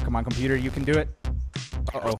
Come on, computer, you can do it. Uh-oh.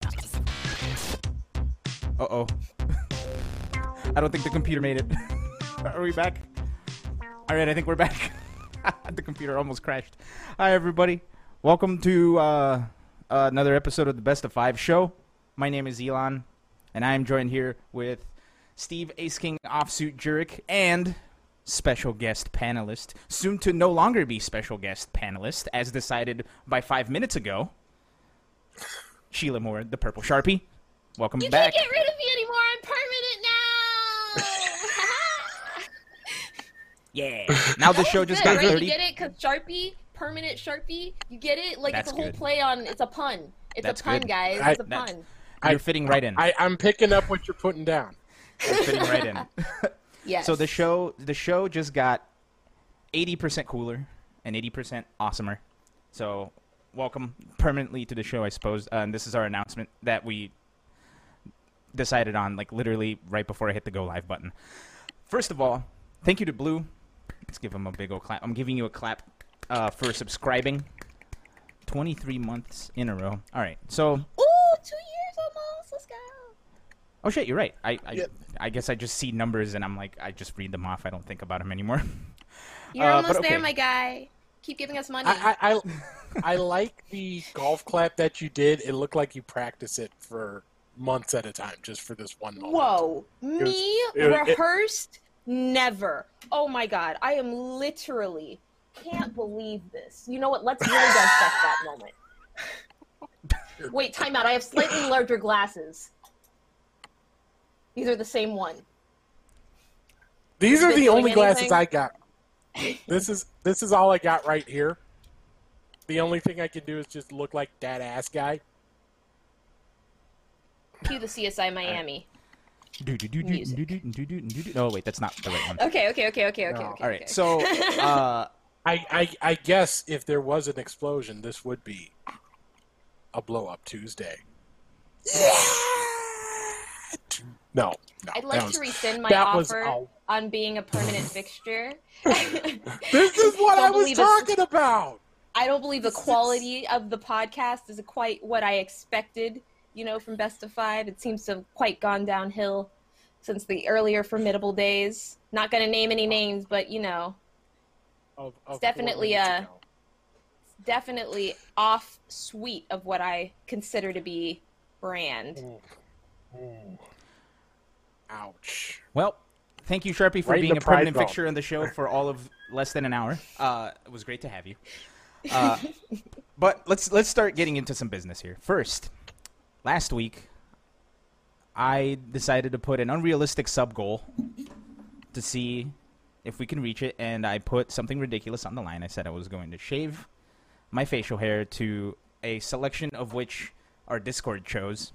Uh-oh. I don't think the computer made it. Are we back? All right, I think we're back. The computer almost crashed. Hi, everybody. Welcome to another episode of the Best of Five show. My name is Elon, and I am joined here with Steve Ace King Offsuit Jurek and special guest panelist, soon to no longer be special guest panelist, as decided by 5 minutes ago, Sheila Moore, the Purple Sharpie. Welcome back. You can't get rid of me anymore. I'm permanent now. Yeah. Now the show just got right? 30. You get it? Because Sharpie, permanent Sharpie. You get it? Like, That's it's a whole good. play on. It's a pun. It's That's a pun, good. guys. It's a pun. You're fitting right in. I'm picking up what you're putting down. You're fitting right in. Yes. So the show just got 80% cooler and 80% awesomer. So welcome permanently to the show, I suppose. And this is our announcement that we decided on, like, literally right before I hit the go live button. First of all, thank you to Blue. Let's give him a big old clap. I'm giving you a clap for subscribing. 23 months in a row. All right. So. Ooh, 2 years almost. Let's go. Oh shit, you're right. Yeah. I guess I just see numbers and I'm like, I just read them off. I don't think about them anymore. You're almost but okay. there, my guy. Keep giving us money. I like the golf clap that you did. It looked like you practice it for months at a time, just for this one moment. Whoa. it- Rehearsed? Never. Oh my god. I am literally can't believe this. You know what? Let's really dissect that moment. Wait, time out. I have slightly larger glasses. These are the same one. These are Been the doing only glasses anything? I got. This is all I got right here. The only thing I can do is just look like that ass guy. Cue the CSI Miami. No, wait, that's not the right one. Okay. No. All right, so I guess if there was an explosion, this would be a blow up Tuesday. No. I'd like to rescind my that was offer all. on being a permanent fixture. This is what I was believe it's- talking about. I don't believe the quality of the podcast is quite what I expected, from Best of Five. It seems to have quite gone downhill since the earlier formidable days. Not going to name any names, but, Of it's definitely 4 minutes ago. definitely off suite of what I consider to be brand. Ooh. Ouch. well, thank you, Sharpie, for Right in being the a permanent pride bone. fixture on the show for all of less than an hour. It was great to have you. But let's start getting into some business here. First, last week, I decided to put an unrealistic sub goal to see if we can reach it, and I put something ridiculous on the line. I said I was going to shave my facial hair to a selection of which our Discord chose.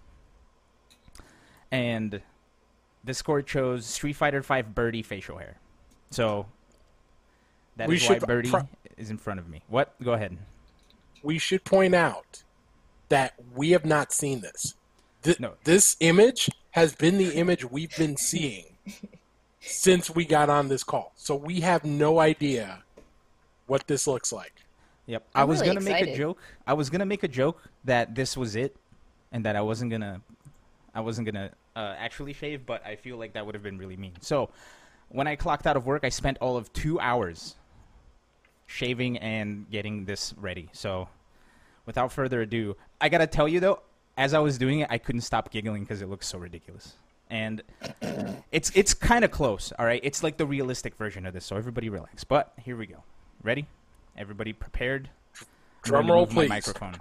And Discord chose Street Fighter V Birdie facial hair. So that We is why should Birdie is in front of me. What? Go ahead. We should point out that we have not seen this. No. This image has been the image we've been seeing since we got on this call. So we have no idea what this looks like. Yep. I'm I was really gonna make a excited. joke. I was gonna make a joke that this was it, and that I wasn't gonna actually shave. But I feel like that would have been really mean. So when I clocked out of work, I spent all of 2 hours shaving and getting this ready. So without further ado, I gotta tell you though, as I was doing it, I couldn't stop giggling because it looks so ridiculous. And it's kind of close, all right? It's like the realistic version of this, so everybody relax. But here we go. Ready? Everybody prepared? I'm Drum going to roll, move my please. microphone.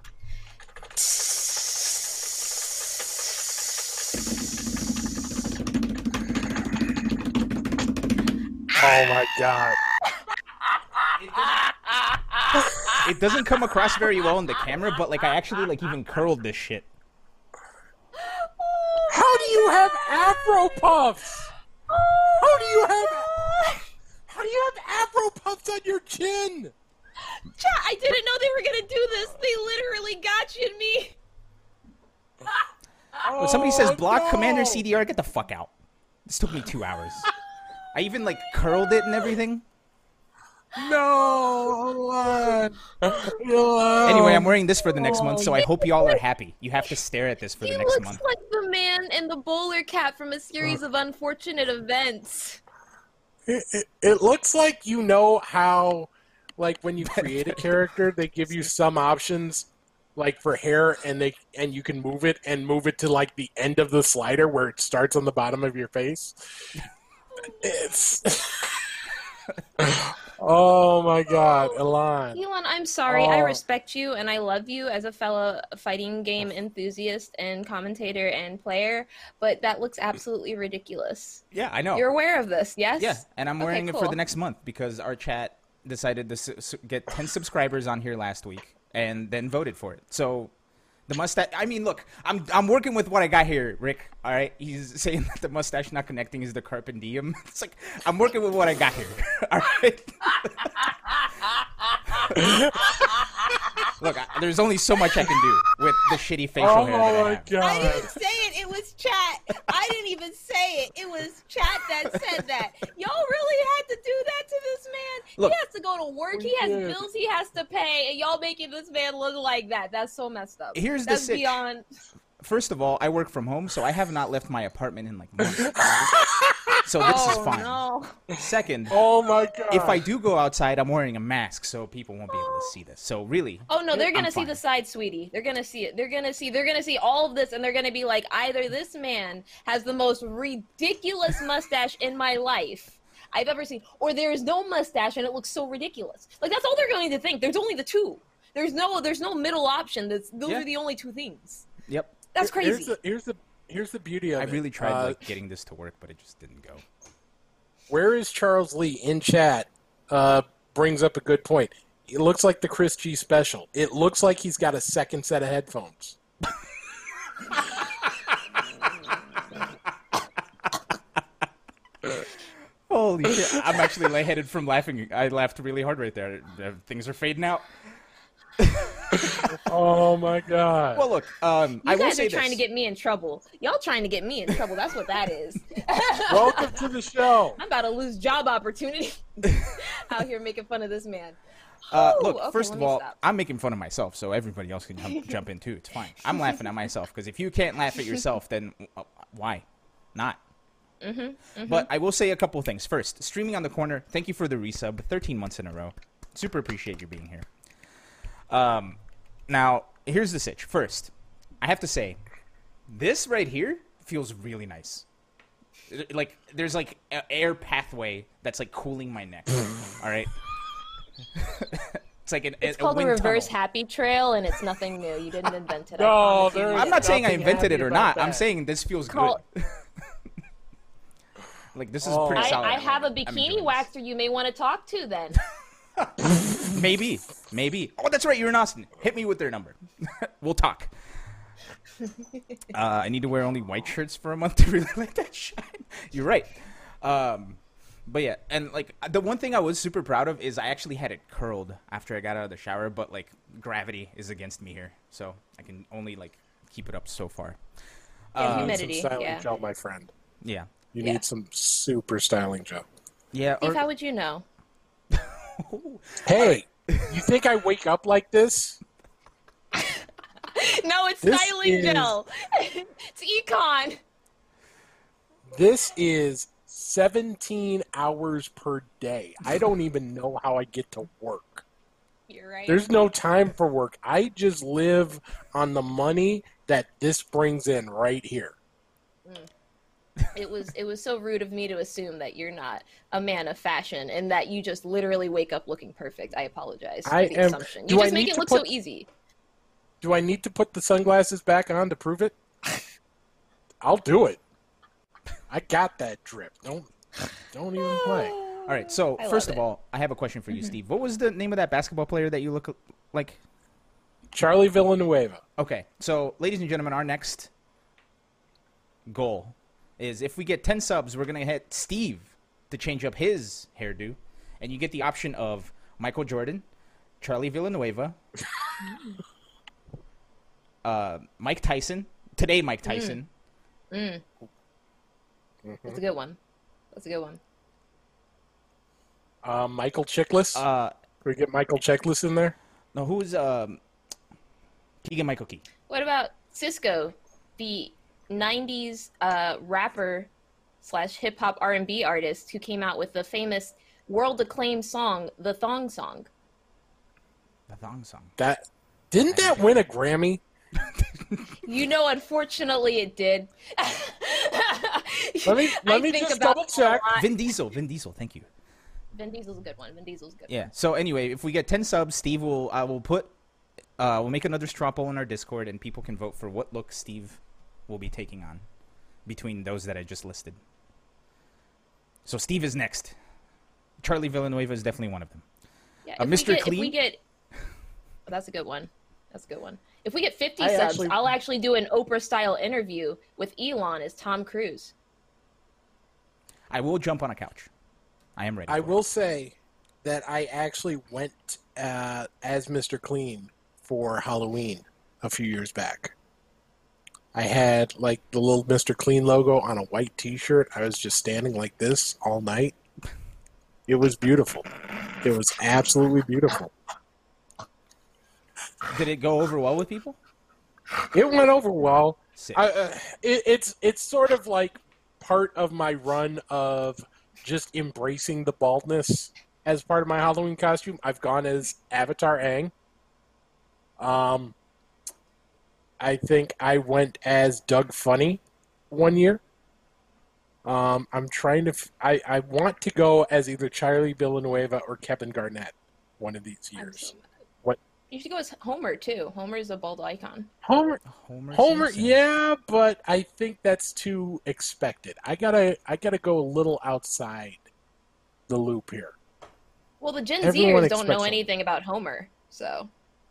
Oh my god. It doesn't come across very well in the camera, but like I actually like even curled this shit. How do you have afro puffs? How do you have afro puffs on your chin? Chat, I didn't know they were going to do this. They literally got you and me. When somebody says Oh, block no. Commander CDR, get the fuck out. This took me 2 hours. I even like curled it and everything. No, Elon. Elon. Anyway, I'm wearing this for the next month, Oh, so I hope y'all are happy. You have to stare at this for He the next looks month. like the man in the bowler cap from a series of unfortunate events. It looks like you know how, like when you create a character, they give you some options, like for hair, and you can move it to like the end of the slider where it starts on the bottom of your face. It's oh my God, Elon. Elon, I'm sorry. I Oh. respect you and I love you as a fellow fighting game enthusiast and commentator and player, but that looks absolutely ridiculous. Yeah, I know. You're aware of this, yes? Yeah, and I'm Okay, wearing it for cool. the next month because our chat decided to get 10 subscribers on here last week and then voted for it. So the mustache. I mean, look, I'm working with what I got here, Rick. All right, he's saying that the mustache not connecting is the carpe diem. It's like I'm working with what I got here. All right. Look, there's only so much I can do with the shitty facial hair that I Oh my have. I God. didn't say it. It was chat. I didn't even say it. It was chat that said that. Y'all really had to do that to this man. Look. He has to go to work. He has did. bills he has to pay, and y'all making this man look like that. That's so messed up. Here's the That's sitch. beyond. First of all, I work from home, so I have not left my apartment in like months. So this is fine. No. Second, Oh my God. if I do go outside, I'm wearing a mask, so people won't be able to see this. So really, Oh no, they're gonna I'm see fine. the side, sweetie. They're gonna see it. They're gonna see all of this, and they're gonna be like, either this man has the most ridiculous mustache in my life I've ever seen, or there is no mustache and it looks so ridiculous. Like that's all they're going to think. There's only the two. There's no middle option. Those Yeah. are the only two things. Yep. That's crazy. Here's the beauty of I it. really tried like getting this to work, but it just didn't go. Where is Charles Lee in chat? Brings up a good point. It looks like the Chris G special. It looks like he's got a second set of headphones. Holy shit! I'm actually lightheaded from laughing. I laughed really hard right there. Things are fading out. Oh my God. Well, look, I You will guys say are trying this. to get me in trouble. Y'all trying to get me in trouble. That's what that is. Welcome to the show. I'm about to lose job opportunity out here making fun of this man. Look, okay, first let of me all, stop. I'm making fun of myself, so everybody else can jump in too. It's fine. I'm laughing at myself because if you can't laugh at yourself, then why not? But I will say a couple of things. First, streaming on the corner. Thank you for the resub. 13 months in a row. Super appreciate you being here. Now, here's the sitch. First, I have to say, this right here feels really nice. Like, there's like an air pathway that's like cooling my neck. All right. It's like It's a called the wind reverse tunnel. happy trail, and it's nothing new. You didn't invent it. I No, promise you there didn't. is I'm not saying I nothing invented it happy or about not. I'm that. saying this feels Call- good. Like, this is Oh. pretty solid. I have a I'm bikini enjoying waxer you may want to talk to then. this. Maybe. Oh, that's right. You're in Austin. Hit me with their number. We'll talk. I need to wear only white shirts for a month to really let that shine. You're right. But yeah, and like the one thing I was super proud of is I actually had it curled after I got out of the shower, but like gravity is against me here, so I can only like keep it up so far. Yeah, You need humidity, some styling yeah. gel, my friend. Yeah. You Yeah. need some super styling gel. Yeah. Steve, how would you know? Hey, you think I wake up like this? No, it's This styling is- gel. It's econ. This is 17 hours per day. I don't even know how I get to work. You're right. There's no time for work. I just live on the money that this brings in right here. It was so rude of me to assume that you're not a man of fashion and that you just literally wake up looking perfect. I apologize for I the am- assumption. do You I just make need it to look put- so easy. Do I need to put the sunglasses back on to prove it? I'll do it. I got that drip. Don't even play. All right. So I first love of all, I have a question for you, Steve. What was the name of that basketball player that you look like? Charlie Villanueva. Okay. So, ladies and gentlemen, our next goal is if we get 10 subs, we're gonna hit Steve to change up his hairdo, and you get the option of Michael Jordan, Charlie Villanueva, Mike Tyson. Today, Mike Tyson. That's a good one. That's a good one. Michael Chiklis. Uh, Can we get Michael Chiklis in there? no, who's Keegan Michael Key? What about Cisco, the '90s rapper slash hip hop R&B artist who came out with the famous world acclaimed song, "The Thong Song"? The Thong Song. Didn't that win a Grammy? You know, unfortunately, it did. Let me I just think about double it a check. lot. Vin Diesel. Vin Diesel. Thank you. Vin Diesel's a good one. Vin Diesel's a good. Yeah. So anyway, if we get 10 subs, Steve will we'll make another straw poll in our Discord, and people can vote for what look Steve will be taking on between those that I just listed. So Steve is next. Charlie Villanueva is definitely one of them. Yeah, Mr. If we Clean? get, oh, that's a good one. That's a good one. If we get 50 I subs, actually- I'll actually do an Oprah-style interview with Elon as Tom Cruise. I will jump on a couch. I am ready. I for will it. say that I actually went as Mr. Clean for Halloween a few years back. I had like the little Mr. Clean logo on a white T-shirt. I was just standing like this all night. It was beautiful. It was absolutely beautiful. Did it go over well with people? It went over well. Sick. It's sort of like part of my run of just embracing the baldness as part of my Halloween costume. I've gone as Avatar Aang. I think I went as Doug Funny one year. I'm trying to. I want to go as either Charlie Villanueva or Kevin Garnett one of these years. What? You should go as Homer too. Homer is a bald icon. Homer, Simpson. yeah, but I think that's too expected. I gotta go a little outside the loop here. Well, the Gen Everyone Zers don't know expects anything about Homer, so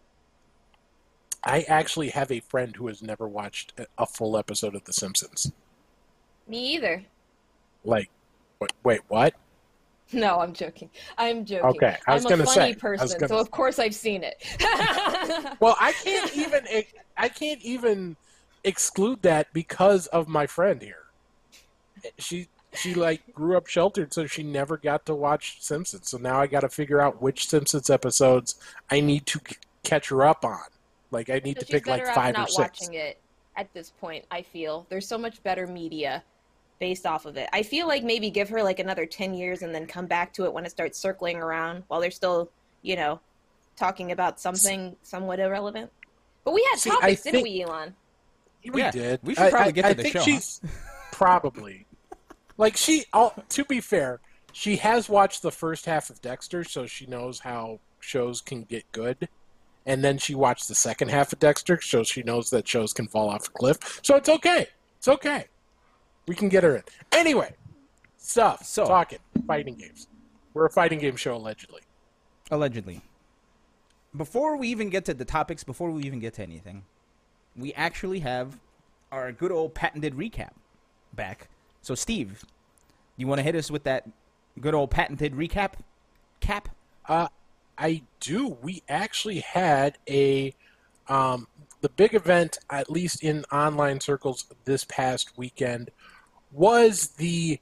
I actually have a friend who has never watched a full episode of The Simpsons. me either. Like, wait, what? No, I'm joking. I'm joking. Okay, I was I'm a gonna funny say, person, so of course I've seen it. Well, I can't even exclude that because of my friend here. She like grew up sheltered, so she never got to watch Simpsons. So now I got to figure out which Simpsons episodes I need to catch her up on. Like I need to She's pick like better off 5 or not 6. watching it at this point. I feel there's so much better media based off of it. I feel like maybe give her like another 10 years and then come back to it when it starts circling around while they're still, talking about something somewhat irrelevant. But we had See, topics, I didn't think- we, Elon? We Yeah, did. we should probably get to I the think show, huh? She's probably like to be fair, she has watched the first half of Dexter, so she knows how shows can get good. And then she watched the second half of Dexter, so she knows that shows can fall off a cliff. So it's okay. It's okay. We can get her in. Anyway, talking fighting games. We're a fighting game show, allegedly. Allegedly. Before we even get to the topics, before we even get to anything, we actually have our good old patented recap back. So, Steve, you want to hit us with that good old patented recap? Cap? I do. We actually had the big event, at least in online circles this past weekend, was the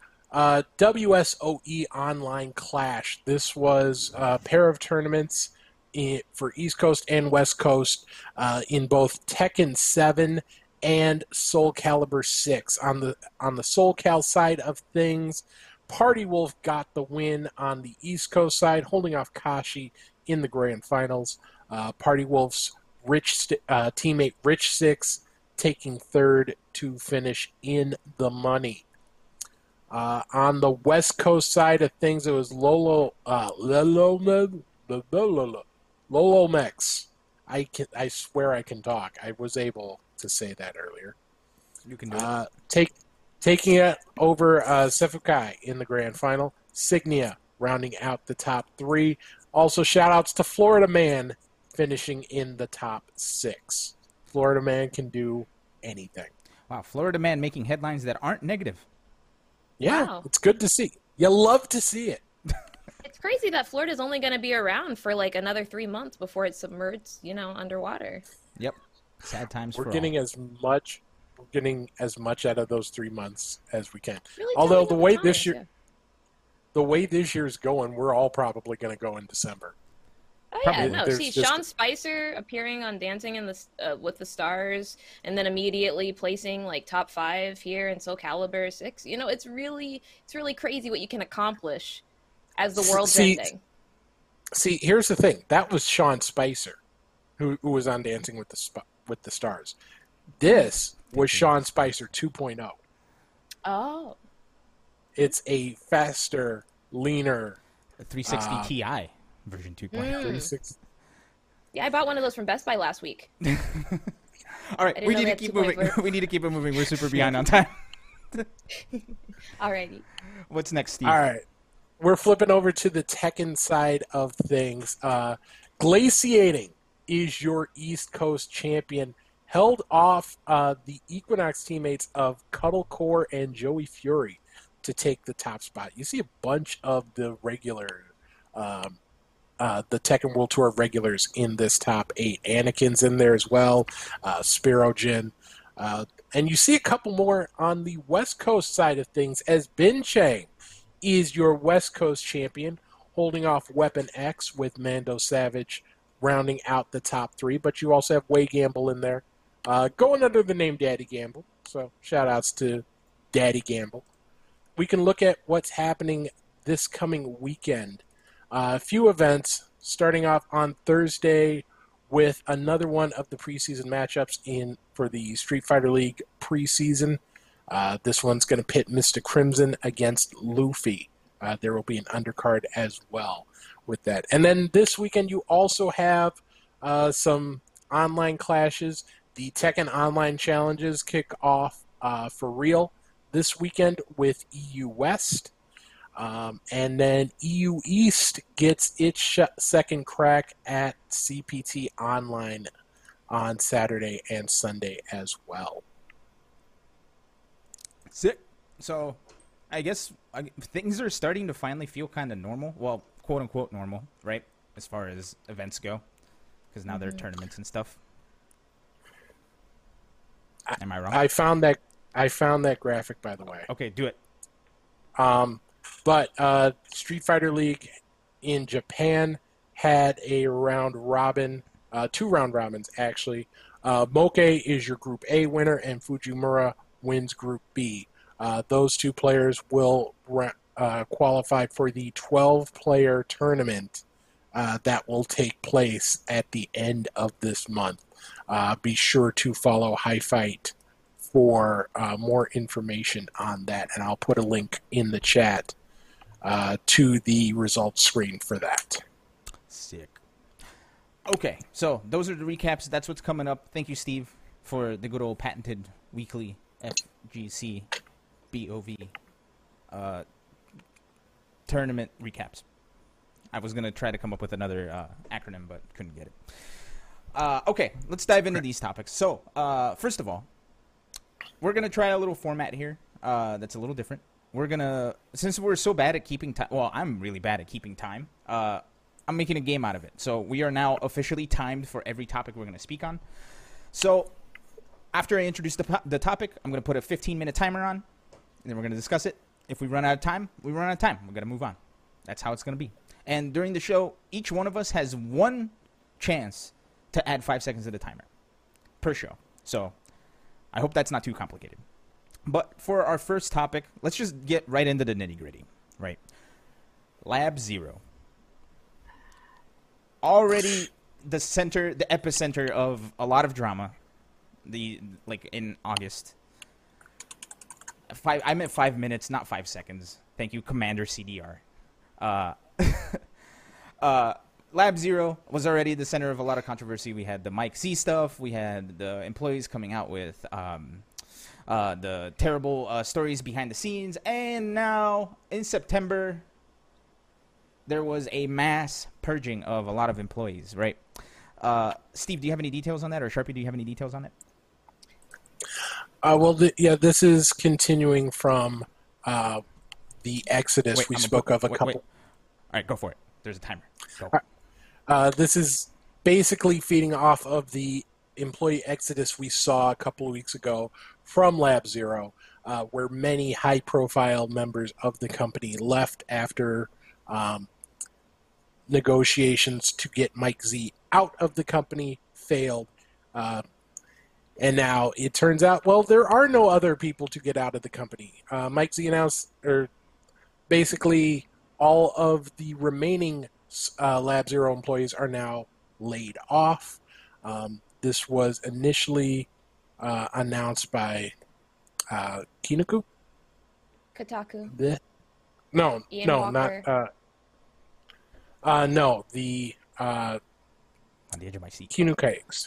WSOE Online Clash. This was a pair of tournaments for East Coast and West Coast in both Tekken 7 and Soul Calibur 6. On the Soul Cal side of things, Party Wolf got the win on the East Coast side, holding off Kashi in the grand finals. Party Wolf's teammate Rich Six taking third to finish in the money. On the West Coast side of things, it was Lolo Mex. I swear I can talk. I was able to say that earlier. You can do it. Taking it over Sefukai in the grand final. Signia rounding out the top 3. Also, shout-outs to Florida Man finishing in the top 6. Florida Man can do anything. Wow, Florida Man making headlines that aren't negative. Yeah, Wow. It's good to see. You love to see it. It's crazy that Florida's only going to be around for like another 3 months before it's submerged, underwater. Yep. Sad times We're for getting all. as much out of those 3 months as we can. Really Although telling the of way times, this year, yeah. the way this year's going, we're all probably going to go in December. Oh yeah, Probably. no. There's See, just- Sean Spicer appearing on Dancing in the with the Stars, and then immediately placing like top 5 here in Soul Calibur 6. You know, it's really crazy what you can accomplish as the world's See- ending. See, here's the thing. That was Sean Spicer, who was on Dancing with the Stars. This was Sean Spicer 2.0. Oh, It's a faster, leaner. A 360 Ti version 2.0. 360. yeah, I bought one of those from Best Buy last week. All right, I didn't we know need they to had keep 2.0. moving. We need to keep it moving. We're super behind on time. Alrighty. What's next, Steve? All right. We're flipping over to the Tekken side of things. Glaciating is your East Coast champion. Held off the Equinox teammates of Cuddlecore and Joey Fury to take the top spot. You see a bunch of the regular, the Tekken World Tour regulars in this top 8. Anakin's in there as well, Spirojin. And you see a couple more on the West Coast side of things as Bin Chang is your West Coast champion, holding off Weapon X with Mando Savage rounding out the top 3. But you also have Way Gamble in there, going under the name Daddy Gamble. So shout outs to Daddy Gamble. We can look at what's happening this coming weekend. A few events, starting off on Thursday with another one of the preseason matchups for the Street Fighter League preseason. This one's going to pit Mr. Crimson against Luffy. There will be an undercard as well with that. And then this weekend you also have some online clashes. The Tekken Online Challenges kick off for real this weekend with EU West. And then EU East gets its second crack at CPT Online on Saturday and Sunday as well. Sick. So, I guess things are starting to finally feel kind of normal. Well, quote unquote normal, right? As far as events go, because now there are tournaments and stuff. Am I wrong? I found that graphic, by the way. Okay, do it. But Street Fighter League in Japan had a round robin, 2 round robins actually. Moke is your Group A winner, and Fujimura wins Group B. Those 2 players will qualify for the 12-player tournament that will take place at the end of this month. Be sure to follow High Fight for more information on that, and I'll put a link in the chat to the results screen for that. Sick. Okay, so those are the recaps. That's what's coming up. Thank you, Steve, for the good old patented weekly FGC BOV tournament recaps. I was going to try to come up with another acronym, but couldn't get it. Okay, let's dive into these topics. So, first of all, we're going to try a little format here that's a little different. We're going to, since we're so bad at keeping time, well, I'm really bad at keeping time, I'm making a game out of it. So we are now officially timed for every topic we're going to speak on. So after I introduce the topic, I'm going to put a 15-minute timer on, and then we're going to discuss it. If we run out of time, we run out of time. We're going to move on. That's how it's going to be. And during the show, each one of us has one chance to add 5 seconds to the timer per show. So I hope that's not too complicated. But for our first topic, let's just get right into the nitty-gritty, right? Lab Zero. Already the epicenter of a lot of drama. In August. I meant 5 minutes, not 5 seconds. Thank you, Commander CDR. Lab Zero was already the center of a lot of controversy. We had the Mike C stuff. We had the employees coming out with the terrible stories behind the scenes. And now, in September, there was a mass purging of a lot of employees, right? Steve, do you have any details on that? Or Sharpie, do you have any details on it? This is continuing from the Exodus we spoke of a couple. Wait. All right, go for it. There's a timer. Go. This is basically feeding off of the employee exodus we saw a couple of weeks ago from Lab Zero. where many high-profile members of the company left after negotiations to get Mike Z out of the company failed. And now it turns out, well, there are no other people to get out of the company. Mike Z announced, or basically all of the remaining Lab Zero employees are now laid off. This was initially announced by Kotaku. No, Ian no, Walker. no, the On the edge of my seat. Kinukai's.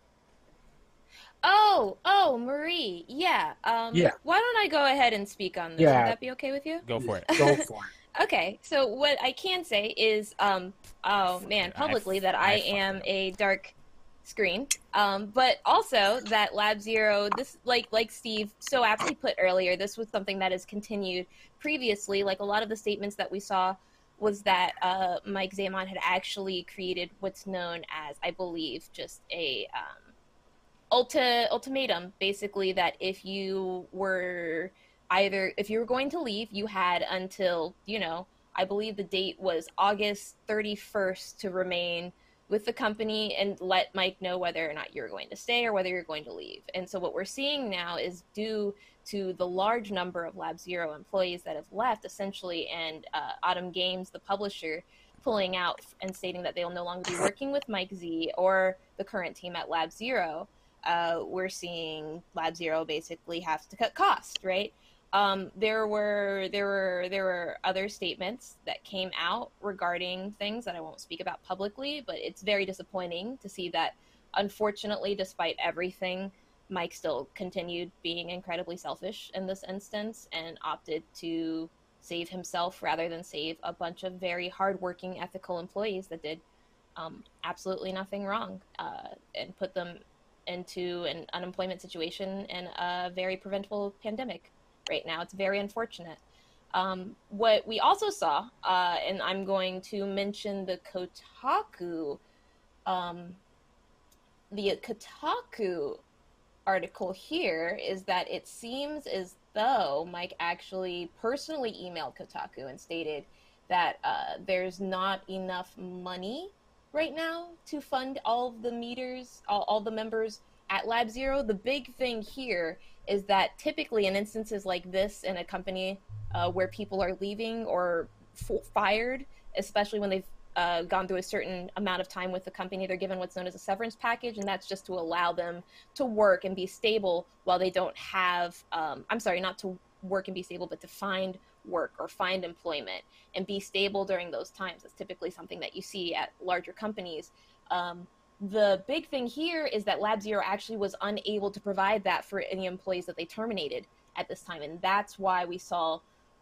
Oh, Marie. Yeah. Yeah. Why don't I go ahead and speak on this? Yeah. Would that be okay with you? Go for it. Go for it. Okay. So what I can say is, publicly that I am a dark screen. But also that Lab Zero, this like Steve so aptly put earlier, this was something that has continued previously. Like a lot of the statements that we saw was that Mike Zaman had actually created what's known as, I believe, just a ultimatum, basically, that if you were going to leave, you had until, I believe the date was August 31st to remain with the company and let Mike know whether or not you're going to stay or whether you're going to leave. And so what we're seeing now is due to the large number of Lab Zero employees that have left, essentially, and Autumn Games, the publisher, pulling out and stating that they'll no longer be working with Mike Z or the current team at Lab Zero. We're seeing Lab Zero basically have to cut costs, right? There were other statements that came out regarding things that I won't speak about publicly, but it's very disappointing to see that, unfortunately, despite everything, Mike still continued being incredibly selfish in this instance and opted to save himself rather than save a bunch of very hardworking, ethical employees that did absolutely nothing wrong and put them into an unemployment situation and a very preventable pandemic right now. It's very unfortunate. What we also saw, and I'm going to mention the Kotaku article here, is that it seems as though Mike actually personally emailed Kotaku and stated that there's not enough money right now to fund all of the all the members at Lab Zero. The big thing here is that typically in instances like this in a company where people are leaving or fired, especially when they've gone through a certain amount of time with the company, they're given what's known as a severance package, and that's just to allow them to work and be stable while they don't have, not to work and be stable, but to find work or find employment and be stable during those times. That's typically something that you see at larger companies. The big thing here is that Lab Zero actually was unable to provide that for any employees that they terminated at this time, and that's why we saw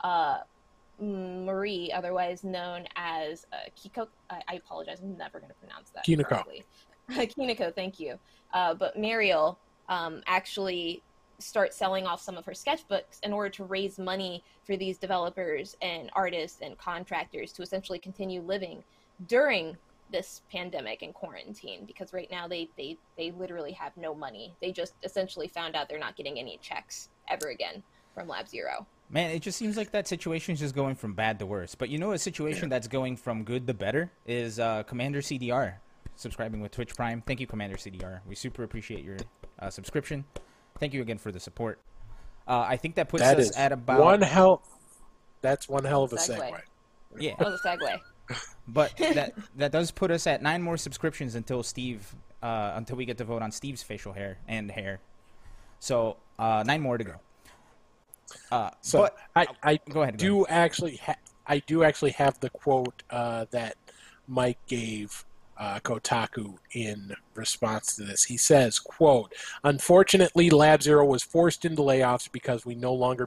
Marie, otherwise known as Kiko. I apologize, I'm never going to pronounce that correctly. Kiniko, thank you. But Mariel actually start selling off some of her sketchbooks in order to raise money for these developers and artists and contractors to essentially continue living during this pandemic and quarantine, because right now they literally have no money. They just essentially found out they're not getting any checks ever again from Lab Zero. Man, it just seems like that situation is just going from bad to worse. But a situation that's going from good to better is Commander CDR subscribing with Twitch Prime. Thank you, Commander CDR. We super appreciate your subscription. Thank you again for the support. I think that puts us at about That's one hell of a segue. Yeah, that was a segue. But that does put us at 9 more subscriptions until we get to vote on Steve's facial hair and hair. So 9 more to go. But I go ahead. I do actually have the quote that Mike gave Kotaku in response to this. He says, quote, "Unfortunately, Lab Zero was forced into layoffs because we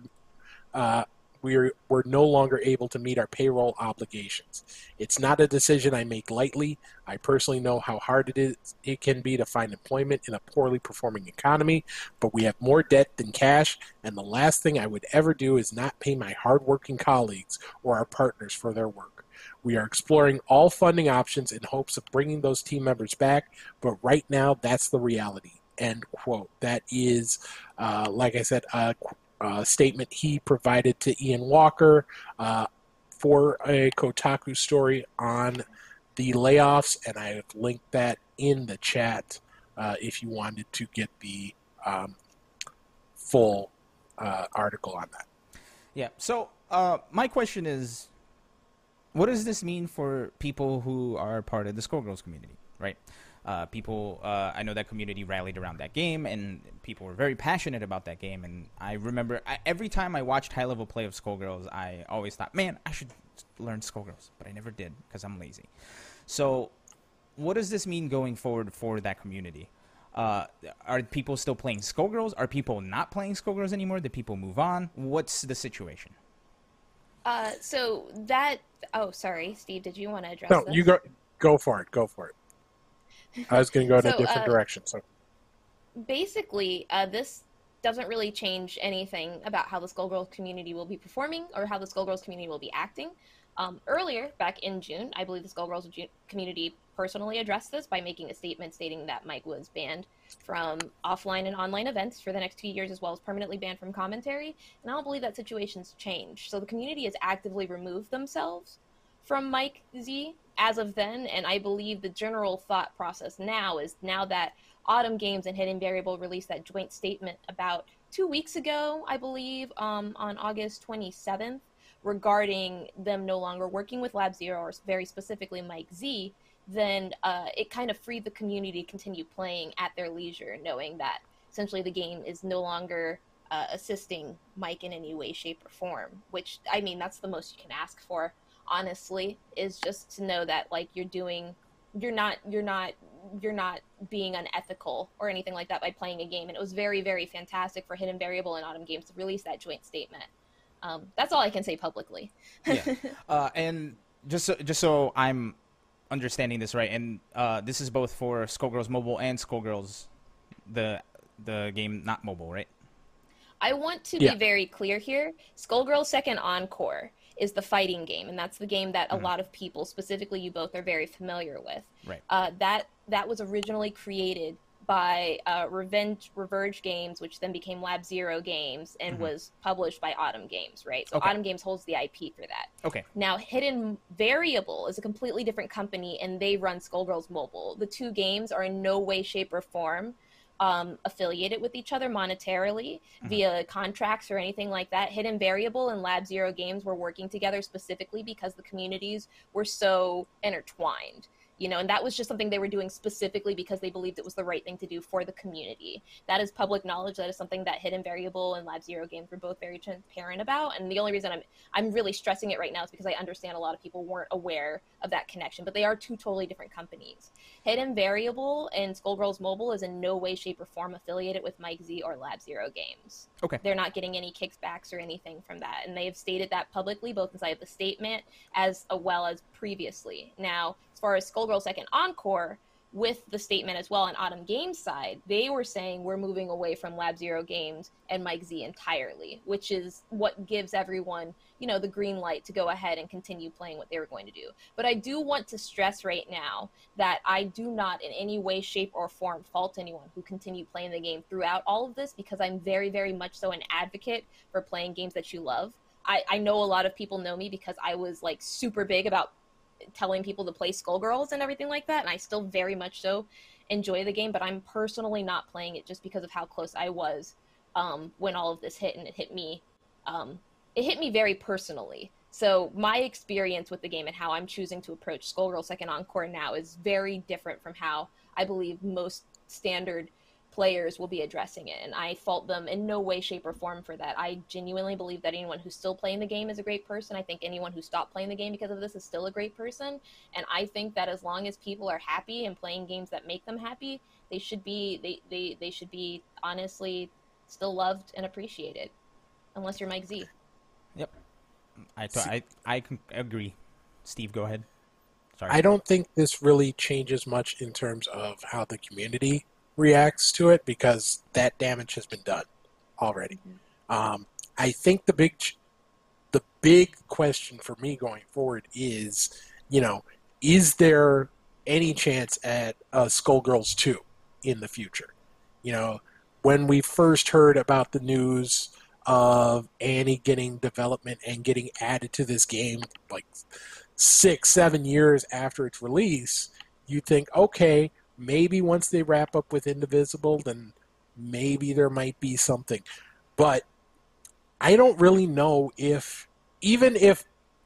were no longer able to meet our payroll obligations. It's not a decision I make lightly. I personally know how hard it can be to find employment in a poorly performing economy, but we have more debt than cash, and the last thing I would ever do is not pay my hardworking colleagues or our partners for their work. We are exploring all funding options in hopes of bringing those team members back, but right now that's the reality." End quote. That is, like I said, statement he provided to Ian Walker for a Kotaku story on the layoffs, and I have linked that in the chat if you wanted to get the full article on that. Yeah. So my question is, what does this mean for people who are part of the Skullgirls community, right? I know that community rallied around that game, and people were very passionate about that game. And I remember every time I watched high-level play of Skullgirls, I always thought, man, I should learn Skullgirls, but I never did because I'm lazy. So what does this mean going forward for that community? Are people still playing Skullgirls? Are people not playing Skullgirls anymore? Did people move on? What's the situation? Oh, sorry, Steve. Did you want to address No, this? you go for it. Go for it. I was going to go in a different direction. So basically, this doesn't really change anything about how the Skullgirls community will be performing or how the Skullgirls community will be acting. Earlier, back in June, I believe the Skullgirls community personally addressed this by making a statement stating that Mike was banned from offline and online events for the next 2 years, as well as permanently banned from commentary. And I don't believe that situation's changed. So the community has actively removed themselves from Mike Z as of then, and I believe the general thought process now is, now that Autumn Games and Hidden Variable released that joint statement about 2 weeks ago, I believe, on August 27th, regarding them no longer working with Lab Zero, or very specifically Mike Z, then it kind of freed the community to continue playing at their leisure, knowing that essentially the game is no longer assisting Mike in any way, shape, or form, which, I mean, that's the most you can ask for, honestly, is just to know that, like, you're not being unethical or anything like that by playing a game. And it was very, very fantastic for Hidden Variable and Autumn Games to release that joint statement. That's all I can say publicly. Yeah. And just so I'm understanding this right, and this is both for Skullgirls Mobile and Skullgirls, the game not mobile, right? I want to be very clear here. Skullgirls Second Encore is the fighting game, and that's the game that a lot of people, specifically you both, are very familiar with. Right. That was originally created by Reverge Games, which then became Lab Zero Games, and was published by Autumn Games, right? So Autumn Games holds the IP for that. Okay. Now, Hidden Variable is a completely different company, and they run Skullgirls Mobile. The two games are in no way, shape, or form affiliated with each other monetarily via contracts or anything like that. Hidden Variable and Lab Zero Games were working together specifically because the communities were so intertwined. You know, and that was just something they were doing specifically because they believed it was the right thing to do for the community. That is public knowledge. That is something that Hidden Variable and Lab Zero Games were both very transparent about. And the only reason I'm really stressing it right now is because I understand a lot of people weren't aware of that connection. But they are two totally different companies. Hidden Variable and Skullgirls Mobile is in no way, shape, or form affiliated with Mike Z or Lab Zero Games. Okay. They're not getting any kickbacks or anything from that. And they have stated that publicly, both inside of the statement as well as previously. Now, as far as Skullgirls Second Encore, with the statement as well on Autumn Games' side, they were saying we're moving away from Lab Zero Games and Mike Z entirely, which is what gives everyone, you know, the green light to go ahead and continue playing what they were going to do. But I do want to stress right now that I do not in any way, shape, or form fault anyone who continued playing the game throughout all of this, because I'm very, very much so an advocate for playing games that you love. I know a lot of people know me because I was, like, super big about telling people to play Skullgirls and everything like that, and I still very much so enjoy the game, but I'm personally not playing it just because of how close I was when all of this hit, and it hit me very personally. So my experience with the game and how I'm choosing to approach Skullgirls Second Encore now is very different from how I believe most standard players will be addressing it, and I fault them in no way, shape, or form for that. I genuinely believe that anyone who's still playing the game is a great person. I think anyone who stopped playing the game because of this is still a great person, and I think that as long as people are happy and playing games that make them happy, they should be they should be honestly still loved and appreciated, unless you're Mike Z. Yep, I can agree. Steve, go ahead. Sorry. I don't think this really changes much in terms of how the community reacts to it, because that damage has been done already. I think the big question for me going forward is, you know, is there any chance at Skullgirls 2 in the future? You know, when we first heard about the news of Annie getting development and getting added to this game like 6-7 years after its release, you think, okay, maybe once they wrap up with Indivisible, then maybe there might be something. But I don't really know if, even if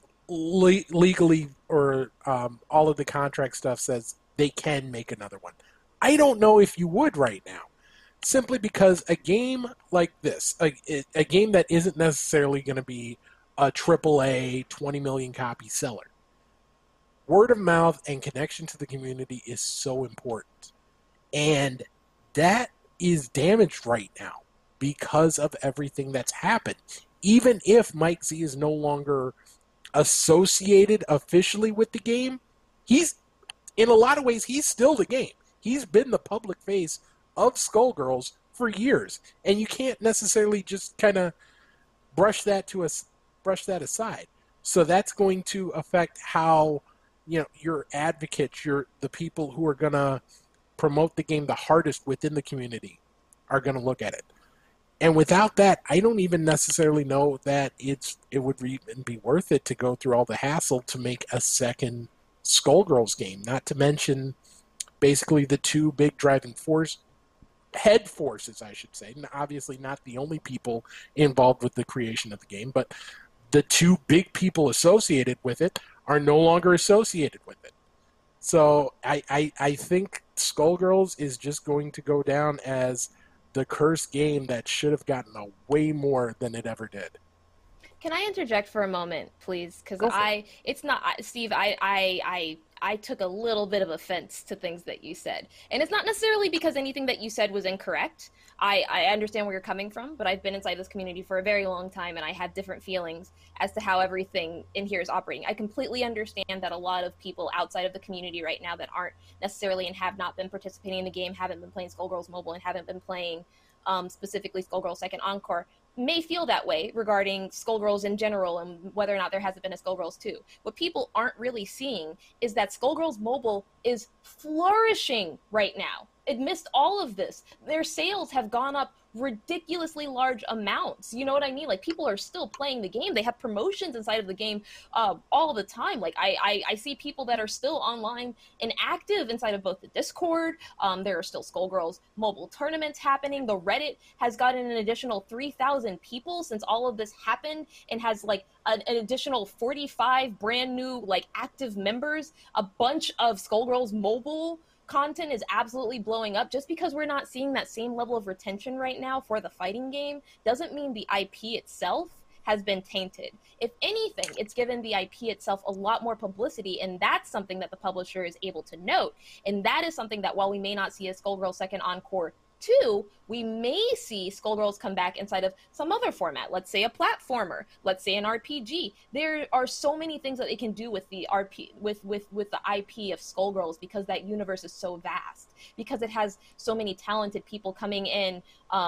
legally or all of the contract stuff says they can make another one, I don't know if you would right now. Simply because a game like this, a game that isn't necessarily going to be a AAA 20 million copy seller, word of mouth and connection to the community is so important. And that is damaged right now because of everything that's happened. Even if Mike Z is no longer associated officially with the game, he's, in a lot of ways, he's still the game. He's been the public face of Skullgirls for years. And you can't necessarily just kind of brush that aside. So that's going to affect how, your advocates, the people who are going to promote the game the hardest within the community are going to look at it. And without that, I don't even necessarily know that it would even be worth it to go through all the hassle to make a second Skullgirls game. Not to mention, basically, the two big driving head forces, I should say. And obviously not the only people involved with the creation of the game, but the two big people associated with it are no longer associated with it. So I think Skullgirls is just going to go down as the cursed game that should have gotten a way more than it ever did. Can I interject for a moment, please? Because it's not, Steve, I took a little bit of offense to things that you said. And it's not necessarily because anything that you said was incorrect. I understand where you're coming from, but I've been inside this community for a very long time, and I have different feelings as to how everything in here is operating. I completely understand that a lot of people outside of the community right now that aren't necessarily and have not been participating in the game, haven't been playing Skullgirls Mobile, and haven't been playing specifically Skullgirls Second Encore, may feel that way regarding Skullgirls in general and whether or not there hasn't been a Skullgirls 2. What people aren't really seeing is that Skullgirls Mobile is flourishing right now. Amidst all of this, their sales have gone up ridiculously large amounts. You know what I mean? Like, people are still playing the game. They have promotions inside of the game all the time. Like, I see people that are still online and active inside of both the Discord. There are still Skullgirls mobile tournaments happening. The Reddit has gotten an additional 3,000 people since all of this happened, and has like an additional 45 brand new like active members. A bunch of Skullgirls mobile content is absolutely blowing up. Just because we're not seeing that same level of retention right now for the fighting game doesn't mean the IP itself has been tainted. If anything, it's given the IP itself a lot more publicity, and that's something that the publisher is able to note. And that is something that, while we may not see a Skullgirls Second Encore 2, we may see Skullgirls come back inside of some other format. Let's say a platformer. Let's say an RPG. There are so many things that they can do with the with the IP of Skullgirls, because that universe is so vast. Because it has so many talented people coming in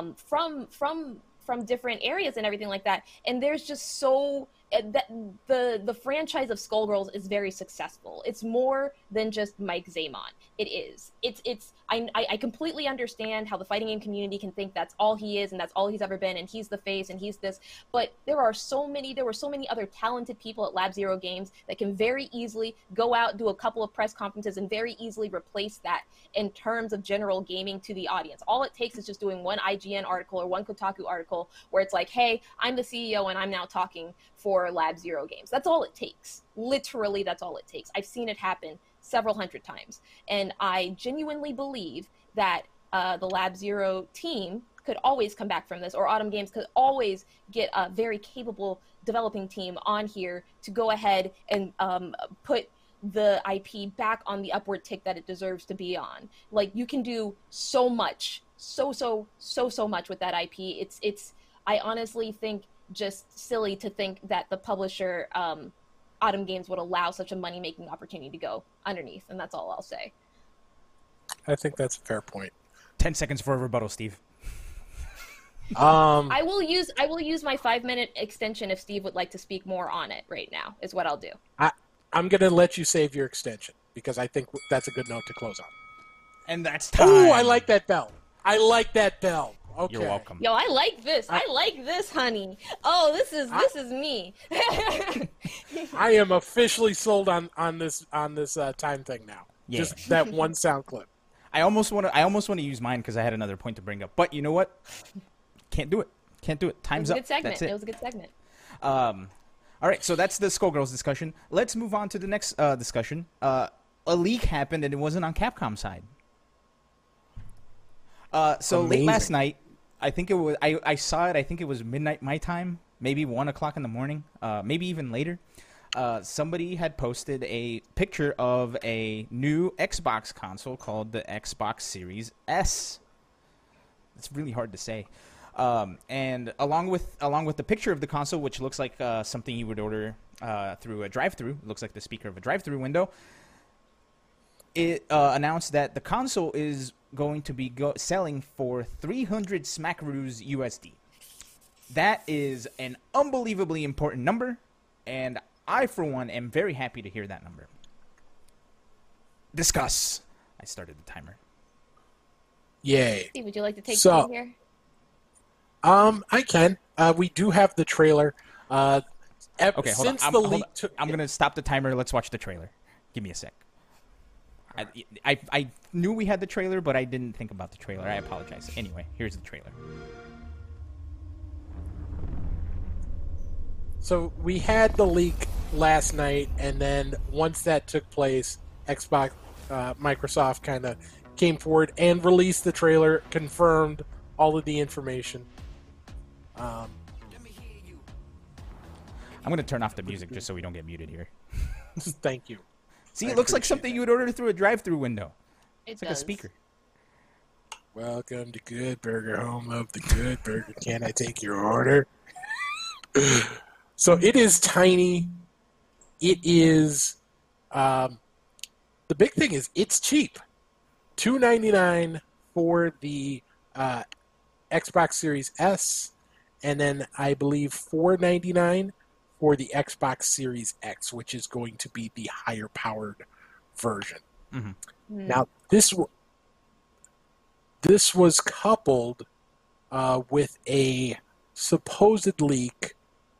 from different areas and everything like that. And there's just so that the franchise of Skullgirls is very successful. It's more than just Mike Zaimon. It is. I completely understand how the fighting game community can think that's all he is and that's all he's ever been, and he's the face and he's this. But there were so many other talented people at Lab Zero Games that can very easily go out, do a couple of press conferences, and very easily replace that in terms of general gaming to the audience. All it takes is just doing one IGN article or one Kotaku article where it's like, hey, I'm the CEO and I'm now talking for Lab Zero Games. That's all it takes. Literally, that's all it takes. I've seen it happen several hundred times. And I genuinely believe that the Lab Zero team could always come back from this, or Autumn Games could always get a very capable developing team on here to go ahead and put the IP back on the upward tick that it deserves to be on. Like, you can do so much, so much with that IP. It's I honestly think just silly to think that the publisher, Autumn Games, would allow such a money-making opportunity to go underneath, and that's all I'll say. I think that's a fair point. 10 seconds for a rebuttal, Steve. I will use my 5-minute extension if Steve would like to speak more on it right now, is what I'll do. I'm going to let you save your extension, because I think that's a good note to close on. And that's time. Oh, I like that bell. I like that bell. Okay. You're welcome. Yo, I like this. I like this, honey. Oh, this is me. I am officially sold on this time thing now. Yeah. Just that one sound clip. I almost want to use mine because I had another point to bring up, but you know what? Can't do it. Time's It was a up. good segment. That's it. It was a good segment. All right, so that's the Skullgirls discussion. Let's move on to the next discussion. A leak happened, and it wasn't on Capcom's side. So late Amazing. last night, I think it was. I saw it. I think it was midnight my time, maybe 1 o'clock in the morning, maybe even later. Somebody had posted a picture of a new Xbox console called the Xbox Series S. It's really hard to say. And along with the picture of the console, which looks like something you would order through a drive-thru, looks like the speaker of a drive-thru window, it announced that the console is going to be selling for 300 smackaroos USD. That is an unbelievably important number, and I, for one, am very happy to hear that number. Discuss. I started the timer. Yay. Steve, would you like to take So- the lead here? I can. We do have the trailer. Okay, hold on. Since the leak I'm going to stop the timer. Let's watch the trailer. Give me a sec. I knew we had the trailer, but I didn't think about the trailer. I apologize. Anyway, here's the trailer. So we had the leak last night, and then once that took place, Microsoft kind of came forward and released the trailer, confirmed all of the information. I'm going to turn off the music just so we don't get muted here. Thank you. See, I it looks like appreciate something that. you would order through a drive-thru window. It It's like a speaker. Welcome to Good Burger, home of the Good Burger. Can I take your order? So it is tiny. It is. The big thing is it's cheap. $299 for the Xbox Series S, and then I believe $499 for the Xbox Series X, which is going to be the higher powered version. Now this was coupled with a supposed leak